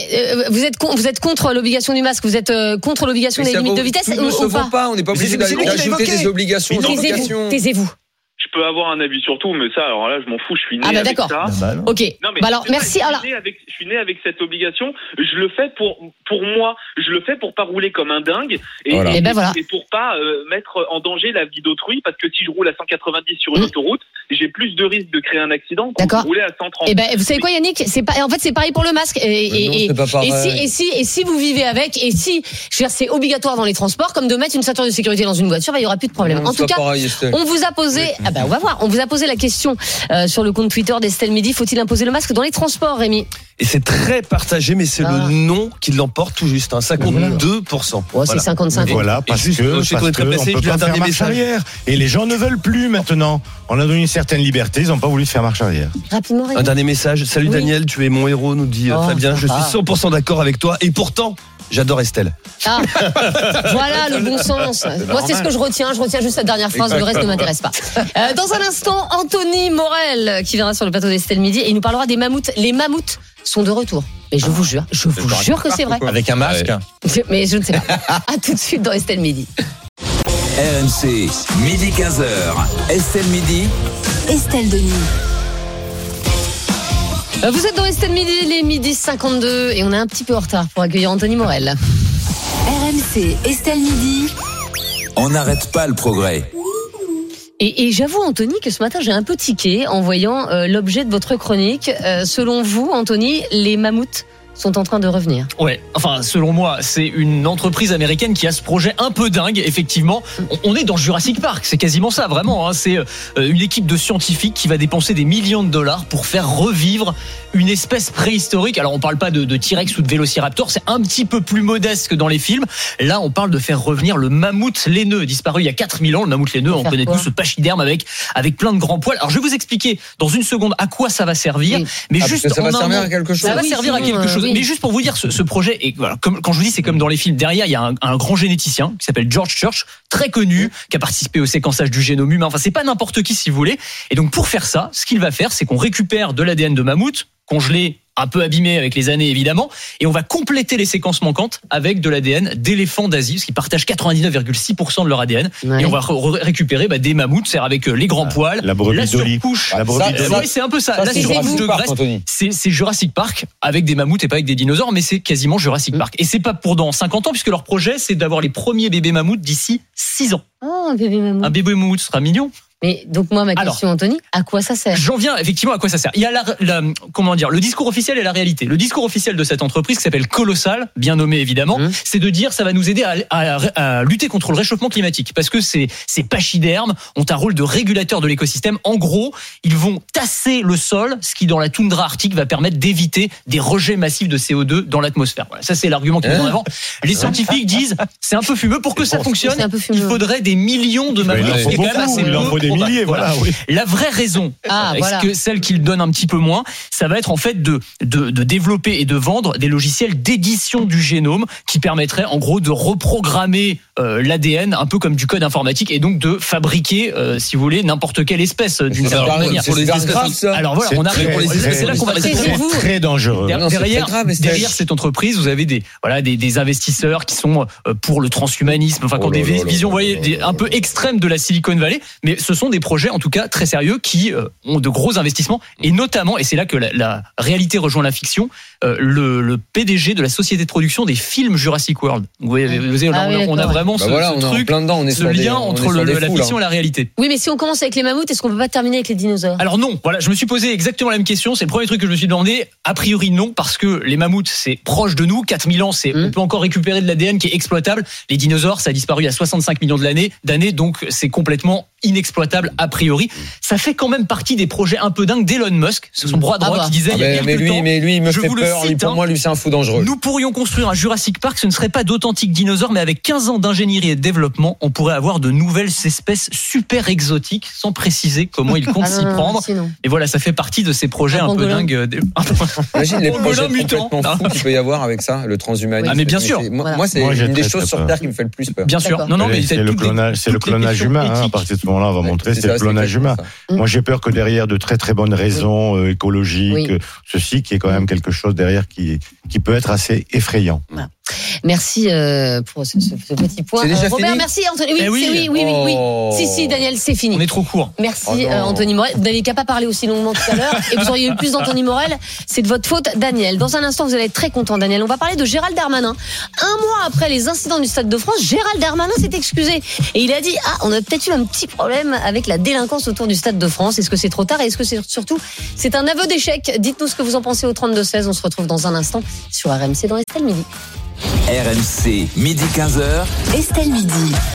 êtes contre l'obligation du masque, vous êtes contre l'obligation des limites de vitesse ou pas ? On n'est pas obligé d'ajouter des obligations. Taisez-vous. Je peux avoir un avis sur tout, mais ça, alors là, je m'en fous, je suis né avec d'accord. ça. Ok. Alors, merci. Je suis né avec cette obligation. Je le fais pour moi. Je le fais pour pas rouler comme un dingue et pour pas mettre en danger la vie d'autrui, parce que si je roule à 190 sur une autoroute, j'ai plus de risque de créer un accident que de rouler à 130. Vous savez quoi, Yannick ? C'est pareil pour le masque. Et si vous vivez avec, et si, c'est obligatoire dans les transports, comme de mettre une ceinture de sécurité dans une voiture, il y aura plus de problème. En tout cas, on vous a posé. On va voir. On vous a posé la question sur le compte Twitter d'Estelle Midi. Faut-il imposer le masque dans les transports, Rémi ? Et c'est très partagé, mais c'est le non qui l'emporte tout juste. 52%. C'est 55. Voilà, parce que on peut pas faire marche arrière. Et les gens ne veulent plus maintenant. On a donné une certaine liberté, ils n'ont pas voulu faire marche arrière. Rapidement, Rémi. Un dernier message. Salut Daniel, tu es mon héros, nous dit Fabien. Je suis 100% d'accord avec toi. Et pourtant, j'adore Estelle. Voilà le bon sens. Moi, c'est ce que je retiens. Je retiens juste cette dernière phrase. Le reste ne m'intéresse pas. Dans un instant, Anthony Morel qui viendra sur le plateau d'Estelle Midi et il nous parlera des mammouths. Les mammouths sont de retour. Mais je vous jure que c'est vrai. Avec un masque. Mais je ne sais pas. À tout de suite dans Estelle Midi. RMC, midi 15h. Estelle Midi. Estelle Denis. Vous êtes dans Estelle Midi, les midi 52, et on est un petit peu en retard pour accueillir Anthony Morel. RMC, Estelle Midi. On n'arrête pas le progrès. Et j'avoue, Anthony, que ce matin, j'ai un peu tiqué en voyant l'objet de votre chronique. Selon vous, Anthony, les mammouths sont en train de revenir. Ouais, enfin, selon moi, c'est une entreprise américaine qui a ce projet un peu dingue, effectivement. On est dans Jurassic Park, c'est quasiment ça, vraiment. Hein. C'est une équipe de scientifiques qui va dépenser des millions de dollars pour faire revivre une espèce préhistorique. Alors, on parle pas de T-Rex ou de Vélociraptor, c'est un petit peu plus modeste que dans les films. Là, on parle de faire revenir le mammouth laineux, disparu il y a 4000 ans. Le mammouth laineux, on connaît tous ce pachyderme avec plein de grands poils. Alors, je vais vous expliquer dans une seconde à quoi ça va servir. Mais juste ça va servir à quelque chose. Ça va servir à quelque chose. Mais juste pour vous dire, ce projet, et voilà, quand je vous dis, c'est comme dans les films, derrière, il y a un grand généticien qui s'appelle George Church, très connu, qui a participé au séquençage du génome humain. Enfin, c'est pas n'importe qui, si vous voulez. Et donc, pour faire ça, ce qu'il va faire, c'est qu'on récupère de l'ADN de mammouth, congelé un peu abîmé avec les années évidemment, et on va compléter les séquences manquantes avec de l'ADN d'éléphants d'Asie, parce qu'ils partagent 99,6% de leur ADN, et on va récupérer des mammouths, c'est avec les grands poils, la surcouche. Oui, c'est un peu ça. La surcouche de graisse, c'est Jurassic Park avec des mammouths et pas avec des dinosaures, mais c'est quasiment Jurassic Park. Et c'est pas pour dans 50 ans, puisque leur projet, c'est d'avoir les premiers bébés mammouths d'ici 6 ans. Oh, un bébé mammouth. Un bébé mammouth sera mignon. Mais donc moi ma question, Anthony, à quoi ça sert? J'en viens effectivement à quoi ça sert. Il y a comment dire, le discours officiel et la réalité. Le discours officiel de cette entreprise qui s'appelle Colossal, bien nommé évidemment, c'est de dire ça va nous aider à lutter contre le réchauffement climatique, parce que ces pachydermes ont un rôle de régulateur de l'écosystème. En gros, ils vont tasser le sol, ce qui dans la toundra arctique va permettre d'éviter des rejets massifs de CO2 dans l'atmosphère. Voilà, ça c'est l'argument qu'ils mettent en avant. Les scientifiques disent c'est un peu fumeux, pour que ça fonctionne, il faudrait des millions de mammouths. C'est quand même assez peu. Milliers, voilà, oui. La vraie raison, que celle qu'il donne un petit peu moins, ça va être en fait de développer et de vendre des logiciels d'édition du génome qui permettraient en gros de reprogrammer l'ADN un peu comme du code informatique, et donc de fabriquer, si vous voulez, n'importe quelle espèce d'une certaine manière. Alors voilà, on arrive pour les espèces. C'est là qu'on va être très dangereux. Derrière cette entreprise, vous avez des investisseurs qui sont pour le transhumanisme, enfin quand des visions, vous voyez, un peu extrêmes de la Silicon Valley, mais ce sont des projets en tout cas très sérieux qui ont de gros investissements, et notamment, et c'est là que la réalité rejoint la fiction, le PDG de la société de production des films Jurassic World. Vous voyez, on a vraiment ce truc, ce lien entre la fiction et la réalité. Oui, mais si on commence avec les mammouths, est-ce qu'on peut pas terminer avec les dinosaures? Alors non, voilà, je me suis posé exactement la même question, c'est le premier truc que je me suis demandé. A priori non, parce que les mammouths c'est proche de nous, 4000 ans, on peut encore récupérer de l'ADN qui est exploitable. Les dinosaures, ça a disparu il y a 65 millions d'années, donc c'est complètement inexploitable a priori. Ça fait quand même partie des projets un peu dingues d'Elon Musk, c'est son bras droit qui disait il y a quelques temps. Mais lui, il me fait peur. Pour moi, lui, c'est un fou dangereux. Nous pourrions construire un Jurassic Park, ce ne serait pas d'authentiques dinosaures, mais avec 15 ans d'ingénierie et de développement, on pourrait avoir de nouvelles espèces super exotiques, sans préciser comment il compte s'y prendre. Et voilà, ça fait partie de ces projets un peu dingues. Imagine les projets complètement fous qu'il peut y avoir avec ça, le transhumanisme. Ah, mais bien sûr. Moi, c'est une des choses sur Terre qui me fait le plus peur. Bien sûr. Non, mais c'est le clonage humain. À partir de ce moment-là, on va montrer c'est le clonage humain. Moi, j'ai peur que derrière de très très bonnes raisons écologiques, ceci qui est quand même quelque chose derrière qui peut être assez effrayant. Voilà. Merci pour ce petit point. C'est déjà Robert, fini. merci Anthony. Oui. Si, Daniel, c'est fini. On est trop court. Merci Anthony Morel. Vous n'avez qu'à pas parler aussi longuement tout à l'heure, et vous auriez eu plus d'Anthony Morel. C'est de votre faute, Daniel. Dans un instant, vous allez être très content, Daniel. On va parler de Gérald Darmanin. Un mois après les incidents du Stade de France, Gérald Darmanin s'est excusé et il a dit on a peut-être eu un petit problème avec la délinquance autour du Stade de France. Est-ce que c'est trop tard, et est-ce que c'est surtout c'est un aveu d'échec? Dites-nous ce que vous en pensez au 32-16. On se retrouve dans un instant sur RMC dans Estelle Midi. RMC, midi 15h. Estelle Midi.